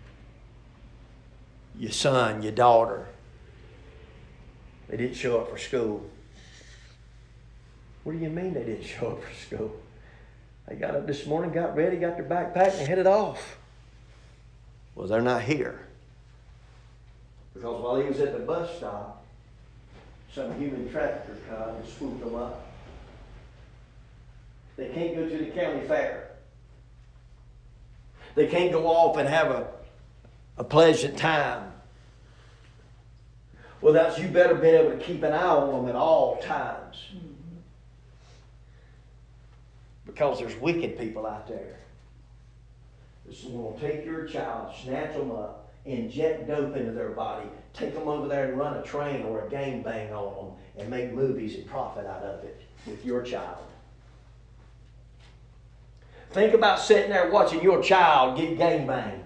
your son, your daughter. They didn't show up for school. What do you mean they didn't show up for school? They got up this morning, got ready, got their backpack, and they headed off. Well, they're not here. Because while he was at the bus stop, some human trafficker come and swooped them up. They can't go to the county fair. They can't go off and have a, a pleasant time. Well, that's you better be able to keep an eye on them at all times. Mm-hmm. Because there's wicked people out there. That's going to take your child, snatch them up, inject dope into their body, take them over there and run a train or a gangbang on them, and make movies and profit out of it with your child. Think about sitting there watching your child get gangbanged.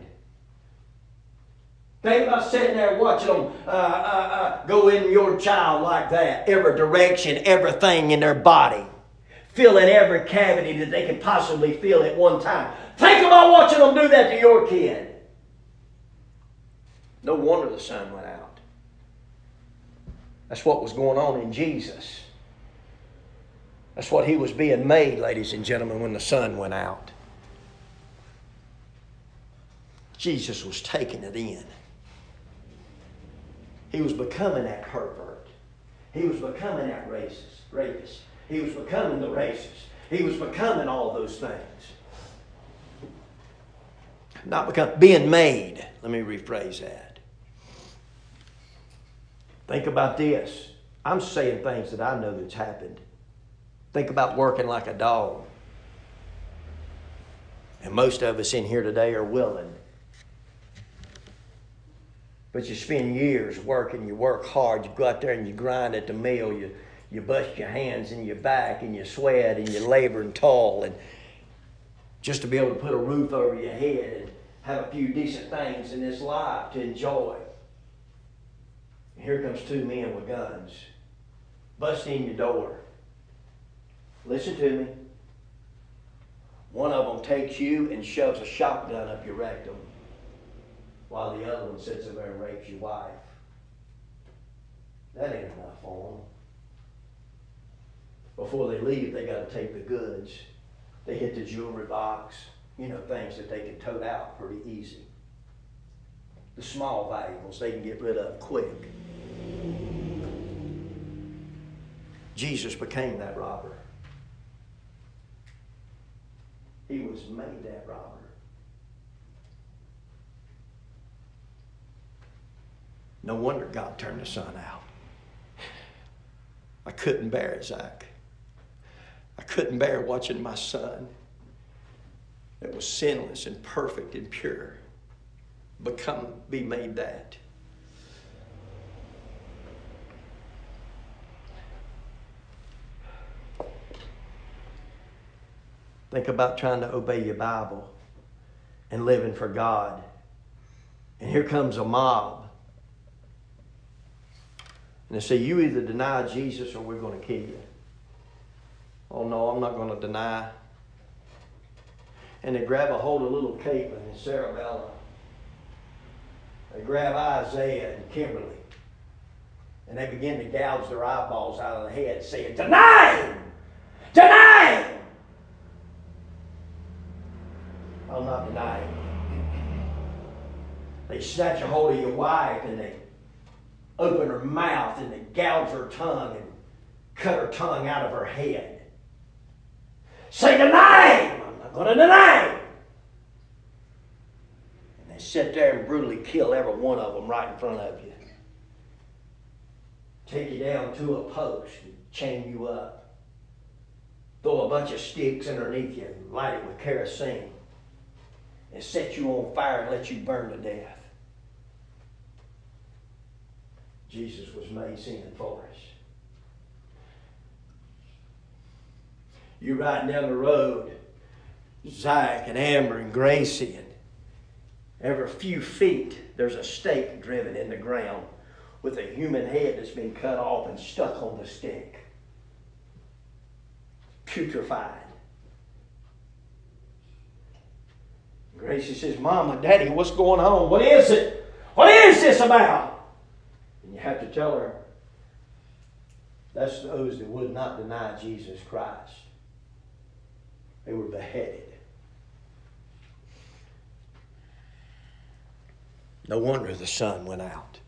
Think about sitting there watching them uh, uh, uh, go in your child like that. Every direction, everything in their body. Filling every cavity that they could possibly fill at one time. Think about watching them do that to your kid. No wonder the sun went out. That's what was going on in Jesus. That's what he was being made, ladies and gentlemen, when the sun went out. Jesus was taking it in. He was becoming that pervert. He was becoming that racist, rapist. He was becoming the racist. He was becoming all those things. Not become, being made. Let me rephrase that. Think about this. I'm saying things that I know that's happened. Think about working like a dog. And most of us in here today are willing. But you spend years working, you work hard, you go out there and you grind at the mill, you, you bust your hands and your back and you sweat and you labor and toil and just to be able to put a roof over your head and have a few decent things in this life to enjoy. And here comes two men with guns, busting in your door. Listen to me. One of them takes you and shoves a shotgun up your rectum, while the other one sits over there and rapes your wife. That ain't enough for them. Before they leave, they got to take the goods. They hit the jewelry box, you know, things that they can tote out pretty easy. The small valuables they can get rid of quick. Jesus became that robber. He was made that robber. No wonder God turned the sun out. I couldn't bear it, Zach. I couldn't bear watching my son that was sinless and perfect and pure become, be made that. Think about trying to obey your Bible and living for God. And here comes a mob. And they say, you either deny Jesus or we're going to kill you. Oh no, I'm not going to deny. And they grab a hold of little Caitlin and Sarabella. They grab Isaiah and Kimberly. And they begin to gouge their eyeballs out of the head, saying, deny him! Deny him! I'll not deny him. They snatch a hold of your wife and they open her mouth and they gouge her tongue and cut her tongue out of her head. Say, deny him! I'm not going to deny him. And they sit there and brutally kill every one of them right in front of you. Take you down to a post and chain you up. Throw a bunch of sticks underneath you and light it with kerosene. And set you on fire and let you burn to death. Jesus was made sin for us. You're riding down the road Zach and Amber and Gracie, and every few feet there's a stake driven in the ground with a human head that's been cut off and stuck on the stick. Putrefied. Gracie says, Mama, Daddy, what's going on? What is it? What is this about? And you have to tell her, that's those that would not deny Jesus Christ. They were beheaded. No wonder the sun went out.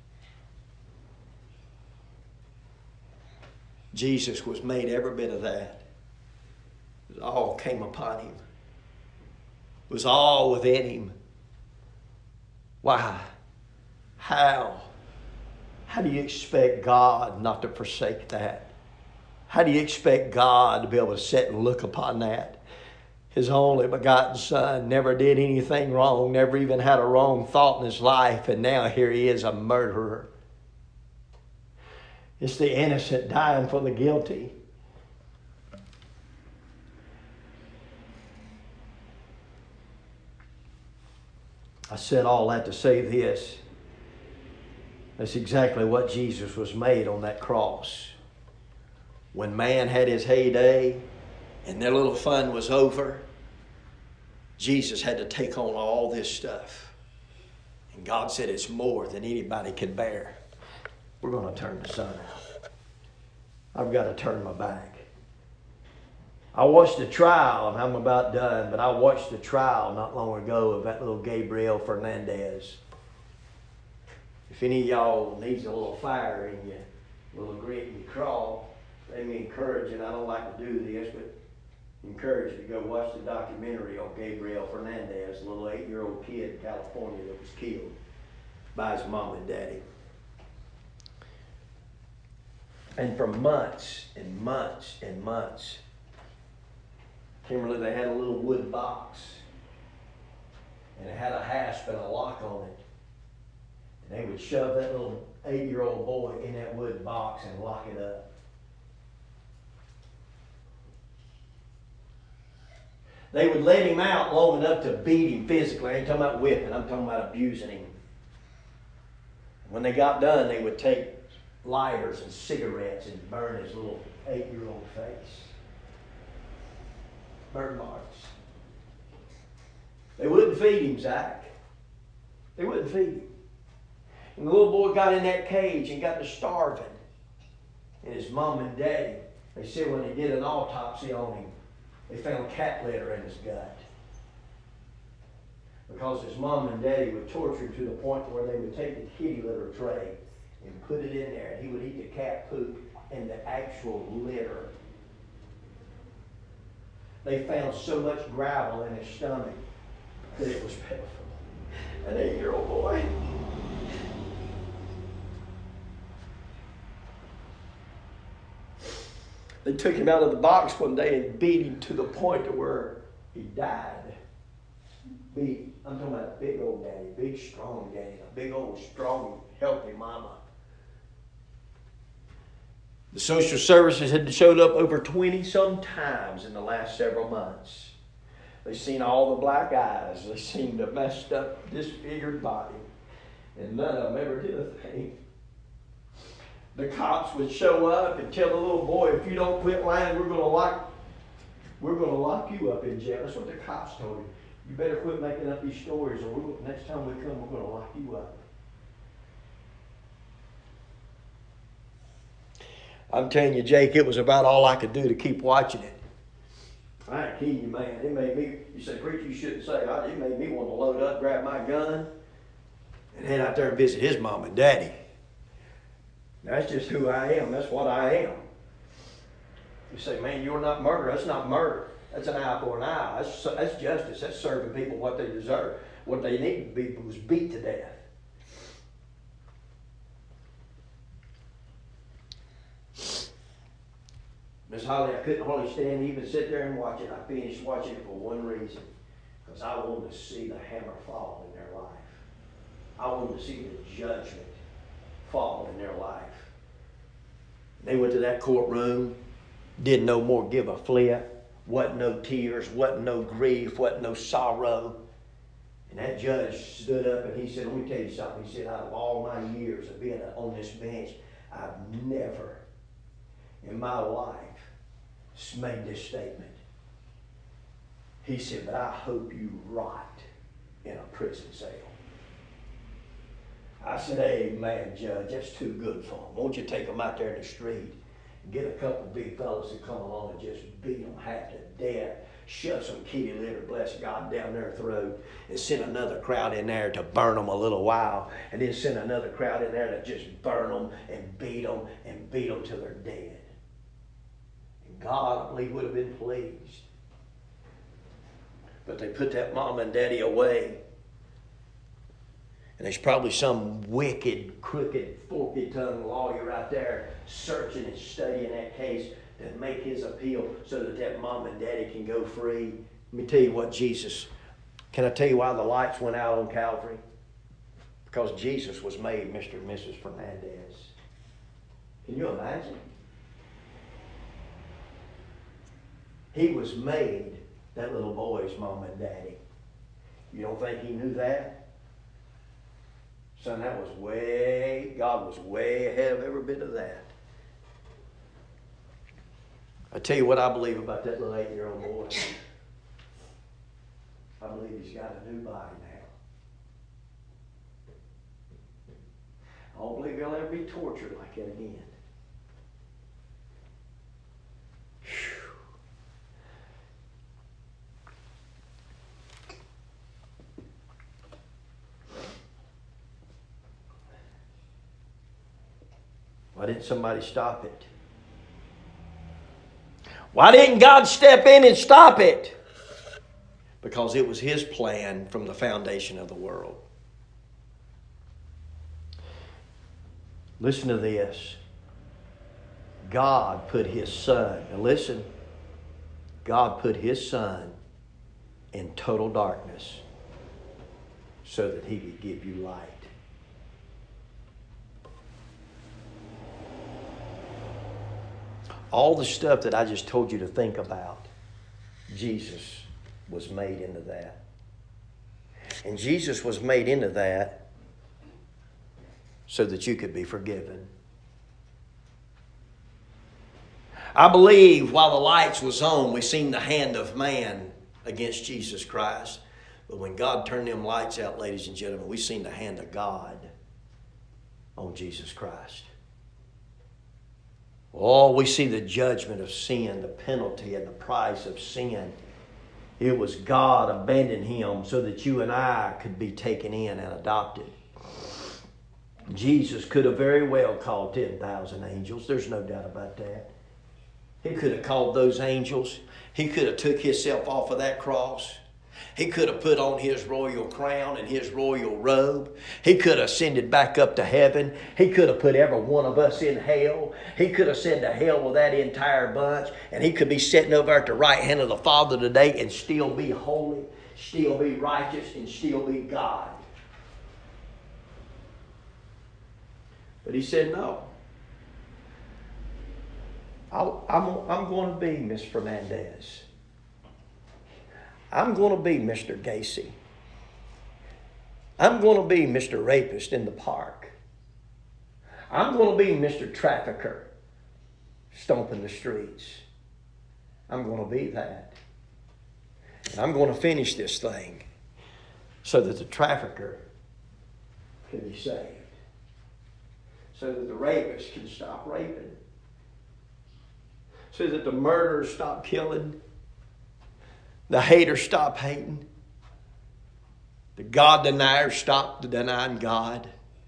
Jesus was made every bit of that. It all came upon him. It was all within him. Why? How? How do you expect God not to forsake that? How do you expect God to be able to sit and look upon that? His only begotten Son never did anything wrong, never even had a wrong thought in his life, and now here he is, a murderer. It's the innocent dying for the guilty. I said all that to say this. That's exactly what Jesus was made on that cross. When man had his heyday and their little fun was over, Jesus had to take on all this stuff. And God said it's more than anybody could bear. We're going to turn the sun out. I've got to turn my back. I watched the trial, and I'm about done, but I watched the trial not long ago of that little Gabriel Fernandez. If any of y'all needs a little fire in you, a little grit in your craw, let me encourage you, and I don't like to do this, but encourage you to go watch the documentary on Gabriel Fernandez, a little eight-year-old kid in California that was killed by his mom and daddy. And for months and months and months, Kimberly, they had a little wood box, and it had a hasp and a lock on it. And they would shove that little eight-year-old boy in that wood box and lock it up. They would let him out long enough to beat him physically. I ain't talking about whipping, I'm talking about abusing him. When they got done, they would take lighters and cigarettes and burn his little eight-year-old face. Burn marks. They wouldn't feed him, Zach. They wouldn't feed him. And the little boy got in that cage and got to starving. And his mom and daddy, they said when they did an autopsy on him, they found cat litter in his gut. Because his mom and daddy would torture him to the point where they would take the kitty litter tray and put it in there, and he would eat the cat poop and the actual litter. They found so much gravel in his stomach that it was pitiful. An eight-year-old boy. They took him out of the box one day and beat him to the point to where he died. Beat, I'm talking about a big old daddy, big strong daddy, a big old strong, healthy mama. The social services had showed up over twenty some times in the last several months. They've seen all the black eyes. They've seen the messed up, disfigured body. And none of them ever did a thing. The cops would show up and tell the little boy, if you don't quit lying, we're going to lock, we're going to lock you up in jail. That's what the cops told him. You better quit making up these stories, or we're, next time we come, we're going to lock you up. I'm telling you, Jake, it was about all I could do to keep watching it. I ain't kidding you, man. It made me, you say, preacher, you shouldn't say, it made me want to load up, grab my gun, and head out there and visit his mom and daddy. That's just who I am. That's what I am. You say, man, you're not murder. That's not murder. That's an eye for an eye. That's, that's justice. That's serving people what they deserve. What they need to be was beat to death. Miss Holly, I couldn't hardly stand to even sit there and watch it. I finished watching it for one reason. Because I wanted to see the hammer fall in their life. I wanted to see the judgment fall in their life. They went to that courtroom, did no more give a flip. Wasn't no tears, wasn't no grief, wasn't no sorrow. And that judge stood up and he said, let me tell you something. He said, out of all my years of being on this bench, I've never in my life made this statement. He said, but I hope you rot in a prison cell. I said, amen, Judge, that's too good for them. Won't you take them out there in the street and get a couple of big fellas to come along and just beat them half to death, shove some kitty litter, bless God, down their throat, and send another crowd in there to burn them a little while, and then send another crowd in there to just burn them and beat them and beat them till they're dead. And God, I believe, would have been pleased. But they put that mom and daddy away. And there's probably some wicked, crooked, forky-tongued lawyer out there searching and studying that case to make his appeal so that that mom and daddy can go free. Let me tell you what Jesus, can I tell you why the lights went out on Calvary? Because Jesus was made Mister and Missus Fernandez. Can you imagine? He was made that little boy's mom and daddy. You don't think he knew that? Son, that was way, God was way ahead of every bit of that. I tell you what I believe about that little eight-year-old boy. I believe he's got a new body now. I don't believe he'll ever be tortured like that again. Why didn't somebody stop it? Why didn't God step in and stop it? Because it was His plan from the foundation of the world. Listen to this. God put His Son, now listen, God put His Son in total darkness so that He could give you light. All the stuff that I just told you to think about, Jesus was made into that. And Jesus was made into that so that you could be forgiven. I believe while the lights was on, we seen the hand of man against Jesus Christ. But when God turned them lights out, ladies and gentlemen, we seen the hand of God on Jesus Christ. Oh, we see the judgment of sin, the penalty and the price of sin. It was God abandoning Him so that you and I could be taken in and adopted. Jesus could have very well called ten thousand angels. There's no doubt about that. He could have called those angels. He could have took Himself off of that cross. He could have put on His royal crown and His royal robe. He could have ascended back up to heaven. He could have put every one of us in hell. He could have sent to hell with that entire bunch. And He could be sitting over at the right hand of the Father today and still be holy, still be righteous, and still be God. But He said no. I'll, I'm, I'm going to be Miss Fernandez. I'm going to be Mister Gacy. I'm going to be Mister Rapist in the park. I'm going to be Mister Trafficker stomping the streets. I'm going to be that. And I'm going to finish this thing so that the trafficker can be saved. So that the rapist can stop raping. So that the murderers stop killing. The haters stop hating. The God deniers stop denying God.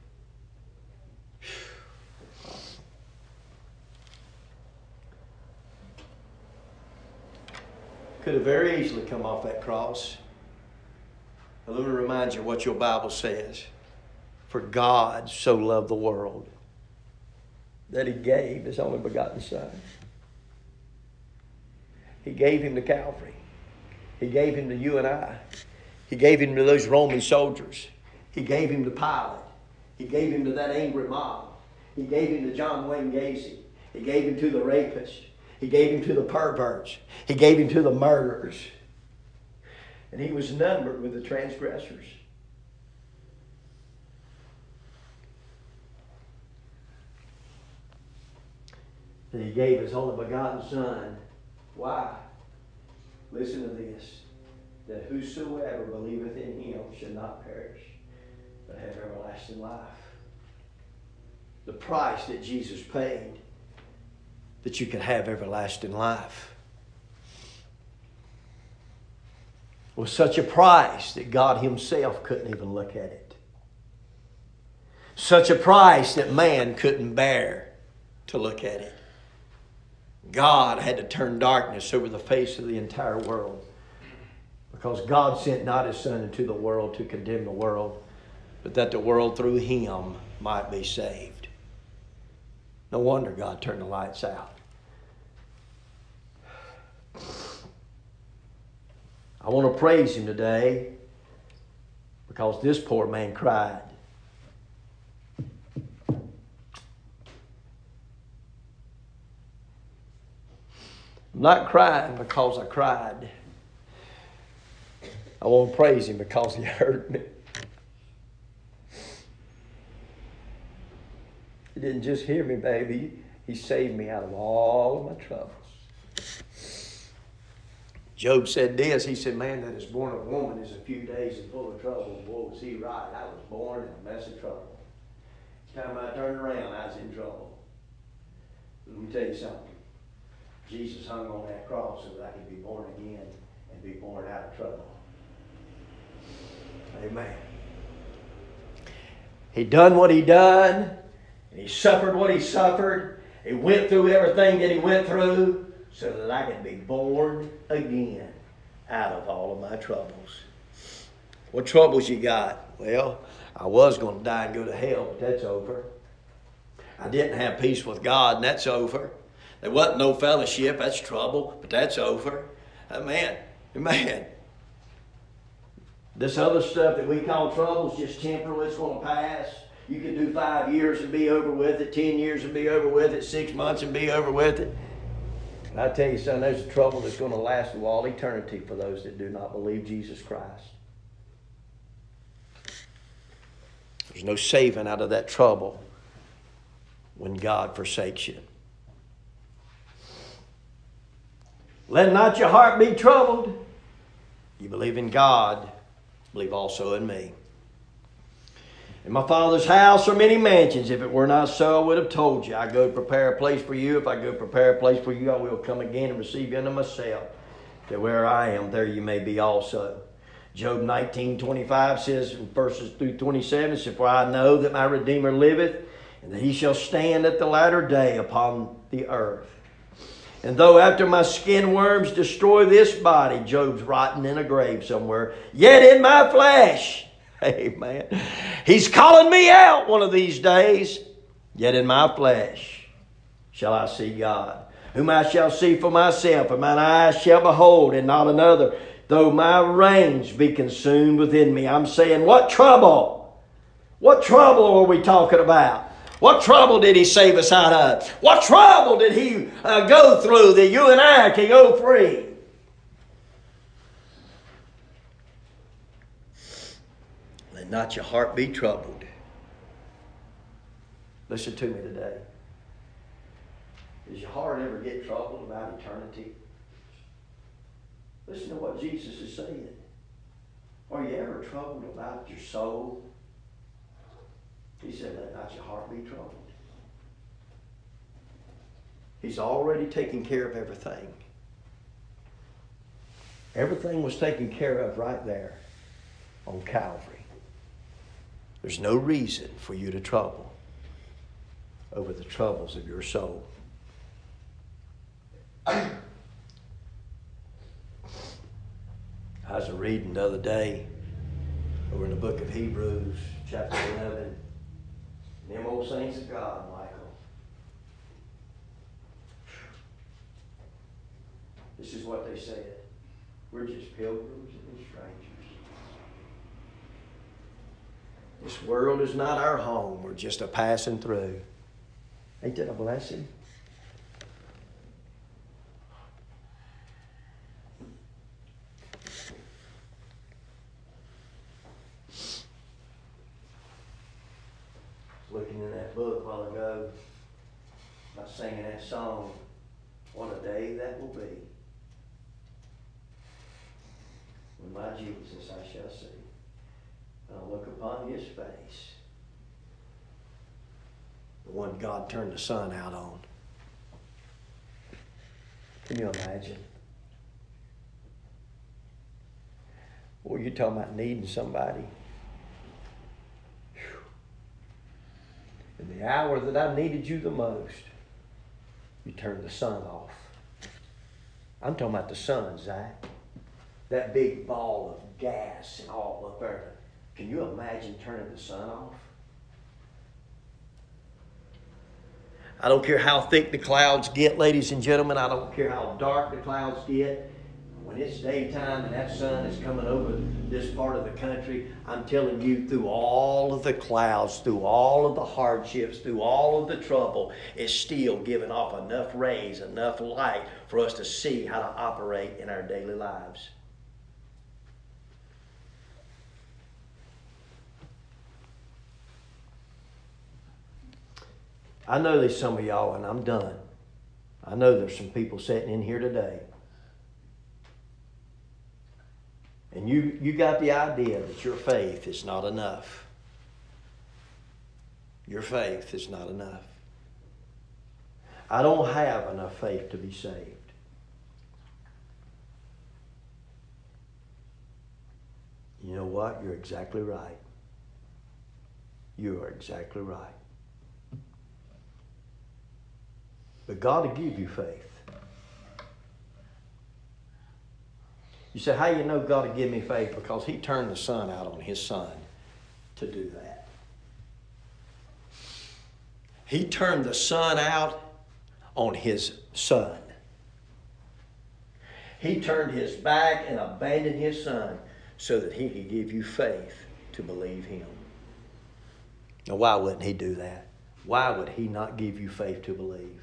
Could have very easily come off that cross. But let me remind you what your Bible says. For God so loved the world that He gave His only begotten Son. He gave Him to Calvary. He gave Him to you and I. He gave Him to those Roman soldiers. He gave Him to Pilate. He gave Him to that angry mob. He gave Him to John Wayne Gacy. He gave Him to the rapist. He gave him to the perverts. He gave him to the murderers. And he was numbered with the transgressors. And he gave his only begotten Son. Why? Listen to this. That whosoever believeth in him should not perish, but have everlasting life. The price that Jesus paid that you could have everlasting life was such a price that God himself couldn't even look at it. Such a price that man couldn't bear to look at it. God had to turn darkness over the face of the entire world, because God sent not his Son into the world to condemn the world, but that the world through him might be saved. No wonder God turned the lights out. I want to praise him today because this poor man cried. I'm not crying because I cried. I want to praise him because he hurt me. He didn't just hear me, baby. He saved me out of all of my troubles. Job said this. He said, man that is born of a woman is a few days and full of trouble. Boy, was he right. I was born in a mess of trouble. Each time I turned around, I was in trouble. Let me tell you something. Jesus hung on that cross so that I could be born again and be born out of trouble. Amen. He done what he done, and he suffered what he suffered. He went through everything that he went through so that I could be born again out of all of my troubles. What troubles you got? Well, I was going to die and go to hell, but that's over. I didn't have peace with God, and that's over. There wasn't no fellowship. That's trouble, but that's over. Amen. Amen. This other stuff that we call trouble is just temporal. It's going to pass. You can do five years and be over with it, ten years and be over with it, six months and be over with it. And I tell you, son, there's a trouble that's going to last through all eternity for those that do not believe Jesus Christ. There's no saving out of that trouble when God forsakes you. Let not your heart be troubled. You believe in God, believe also in me. In my Father's house are many mansions. If it were not so, I would have told you. I go to prepare a place for you. If I go prepare a place for you, I will come again and receive you unto myself, that where I am, there you may be also. Job nineteen twenty-five says, in verses through twenty-seven, says, for I know that my Redeemer liveth, and that he shall stand at the latter day upon the earth. And though after my skin worms destroy this body, Job's rotting in a grave somewhere, yet in my flesh, amen, he's calling me out one of these days, yet in my flesh shall I see God, whom I shall see for myself, and mine eyes shall behold, and not another, though my reins be consumed within me. I'm saying, what trouble? What trouble are we talking about? What trouble did he save us out of? What trouble did he uh, go through that you and I can go free? Let not your heart be troubled. Listen to me today. Does your heart ever get troubled about eternity? Listen to what Jesus is saying. Are you ever troubled about your soul? He said, let not your heart be troubled. He's already taken care of everything. Everything was taken care of right there on Calvary. There's no reason for you to trouble over the troubles of your soul. I was reading the other day over in the book of Hebrews, chapter eleven. Them old saints of God, Michael. This is what they said. We're just pilgrims and strangers. This world is not our home. We're just a passing through. Ain't that a blessing? while ago by singing that song, what a day that will be. When my Jesus I shall see, and I'll look upon his face, the one God turned the sun out on. Can you imagine? Boy, you're talking about needing somebody. Whew. In the hour that I needed you the most, you turned the sun off. I'm talking about the sun, Zach. That big ball of gas and all up there. Can you imagine turning the sun off? I don't care how thick the clouds get, ladies and gentlemen. I don't care how dark the clouds get. When it's daytime and that sun is coming over this part of the country, I'm telling you, through all of the clouds, through all of the hardships, through all of the trouble, it's still giving off enough rays, enough light for us to see how to operate in our daily lives. I know there's some of y'all, and I'm done. I know there's some people sitting in here today. And you, you got the idea that your faith is not enough. Your faith is not enough. I don't have enough faith to be saved. You know what? You're exactly right. You are exactly right. But God will give you faith. You say, how you know God will give me faith? Because he turned the sun out on his son to do that. He turned the sun out on his son. He turned his back and abandoned his son so that he could give you faith to believe him. Now, why wouldn't he do that? Why would he not give you faith to believe?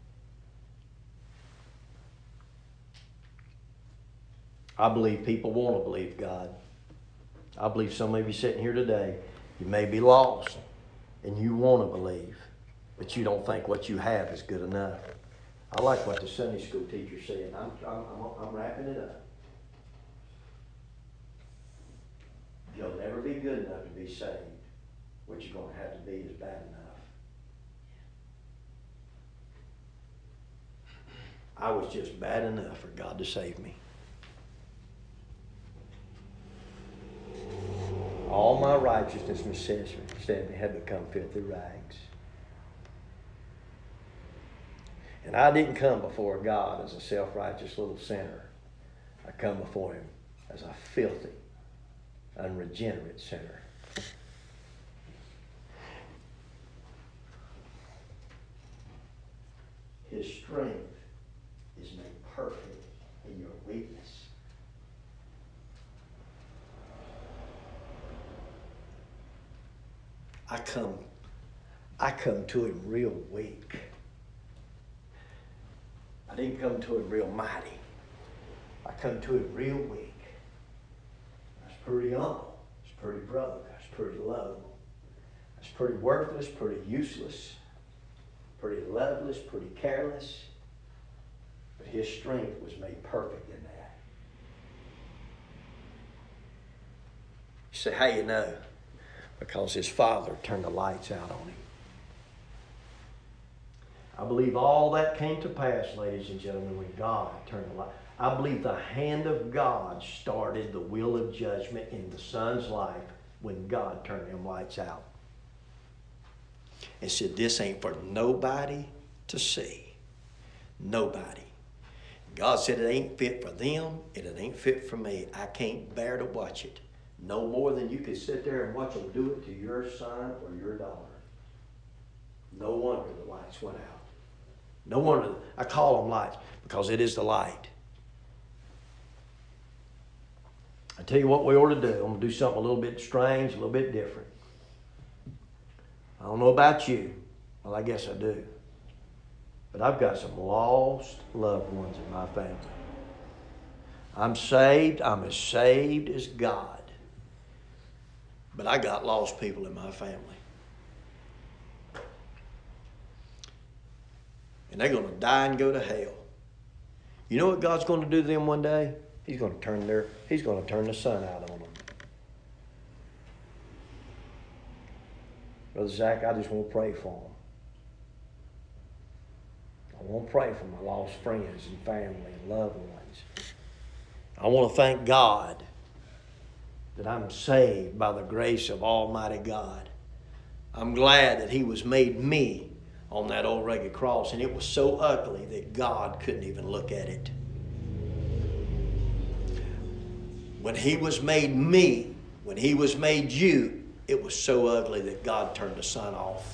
I believe people want to believe God. I believe some of you sitting here today, you may be lost and you want to believe, but you don't think what you have is good enough. I like what the Sunday school teacher said. I'm, I'm, I'm, I'm wrapping it up. You'll never be good enough to be saved. What you're going to have to be is bad enough. I was just bad enough for God to save me. All my righteousness and had become filthy rags. And I didn't come before God as a self-righteous little sinner. I come before him as a filthy, unregenerate sinner. His strength is made perfect in your weakness. I come, I come to him real weak. I didn't come to him real mighty. I come to him real weak. I was pretty humble. I was pretty broke. I was pretty low. I was pretty worthless, pretty useless, pretty loveless, pretty careless. But his strength was made perfect in that. You say, how you know? Because his father turned the lights out on him. I believe all that came to pass, ladies and gentlemen, when God turned the light. I believe the hand of God started the wheel of judgment in the son's life when God turned them lights out. And said, this ain't for nobody to see. Nobody. God said it ain't fit for them and it ain't fit for me. I can't bear to watch it. No more than you could sit there and watch them do it to your son or your daughter. No wonder the lights went out. No wonder. I call them lights because it is the light. I tell you what we ought to do. I'm going to do something a little bit strange, a little bit different. I don't know about you. Well, I guess I do. But I've got some lost loved ones in my family. I'm saved. I'm as saved as God. But I got lost people in my family. and they're going to die and go to hell. You know what God's going to do to them one day? He's going to turn their, He's going to turn the sun out on them. Brother Zach, I just want to pray for them. I want to pray for my lost friends and family and loved ones. I want to thank God that I'm saved by the grace of Almighty God. I'm glad that He was made me on that old rugged cross, and it was so ugly that God couldn't even look at it. When He was made me, when He was made you, it was so ugly that God turned the sun off.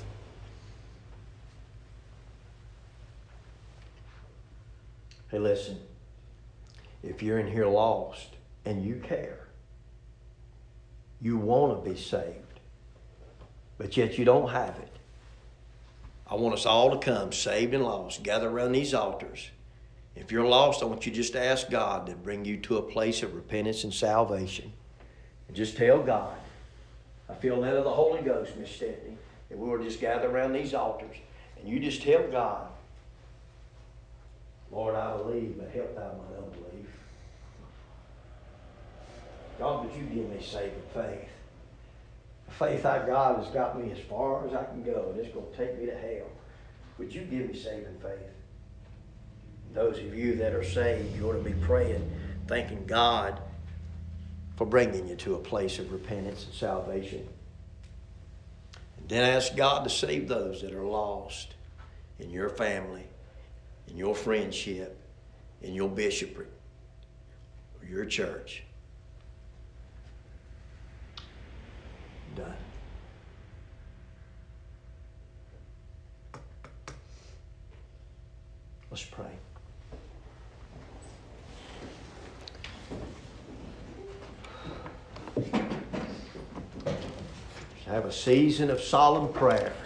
Hey, listen. If you're in here lost and you care, you want to be saved, but yet you don't have it, I want us all to come, saved and lost, gather around these altars. If you're lost, I want you just to ask God to bring you to a place of repentance and salvation. And just tell God, I feel led of the Holy Ghost, Miss Stephanie, that we will just gather around these altars. And you just tell God, Lord, I believe, but help thou my unbelief. God, would you give me saving faith? The faith I got has got me as far as I can go, and it's going to take me to hell. Would you give me saving faith? Those of you that are saved, you ought to be praying, thanking God for bringing you to a place of repentance and salvation. And then ask God to save those that are lost in your family, in your friendship, in your bishopric, or your church. Done. Let's pray. Let's have a season of solemn prayer.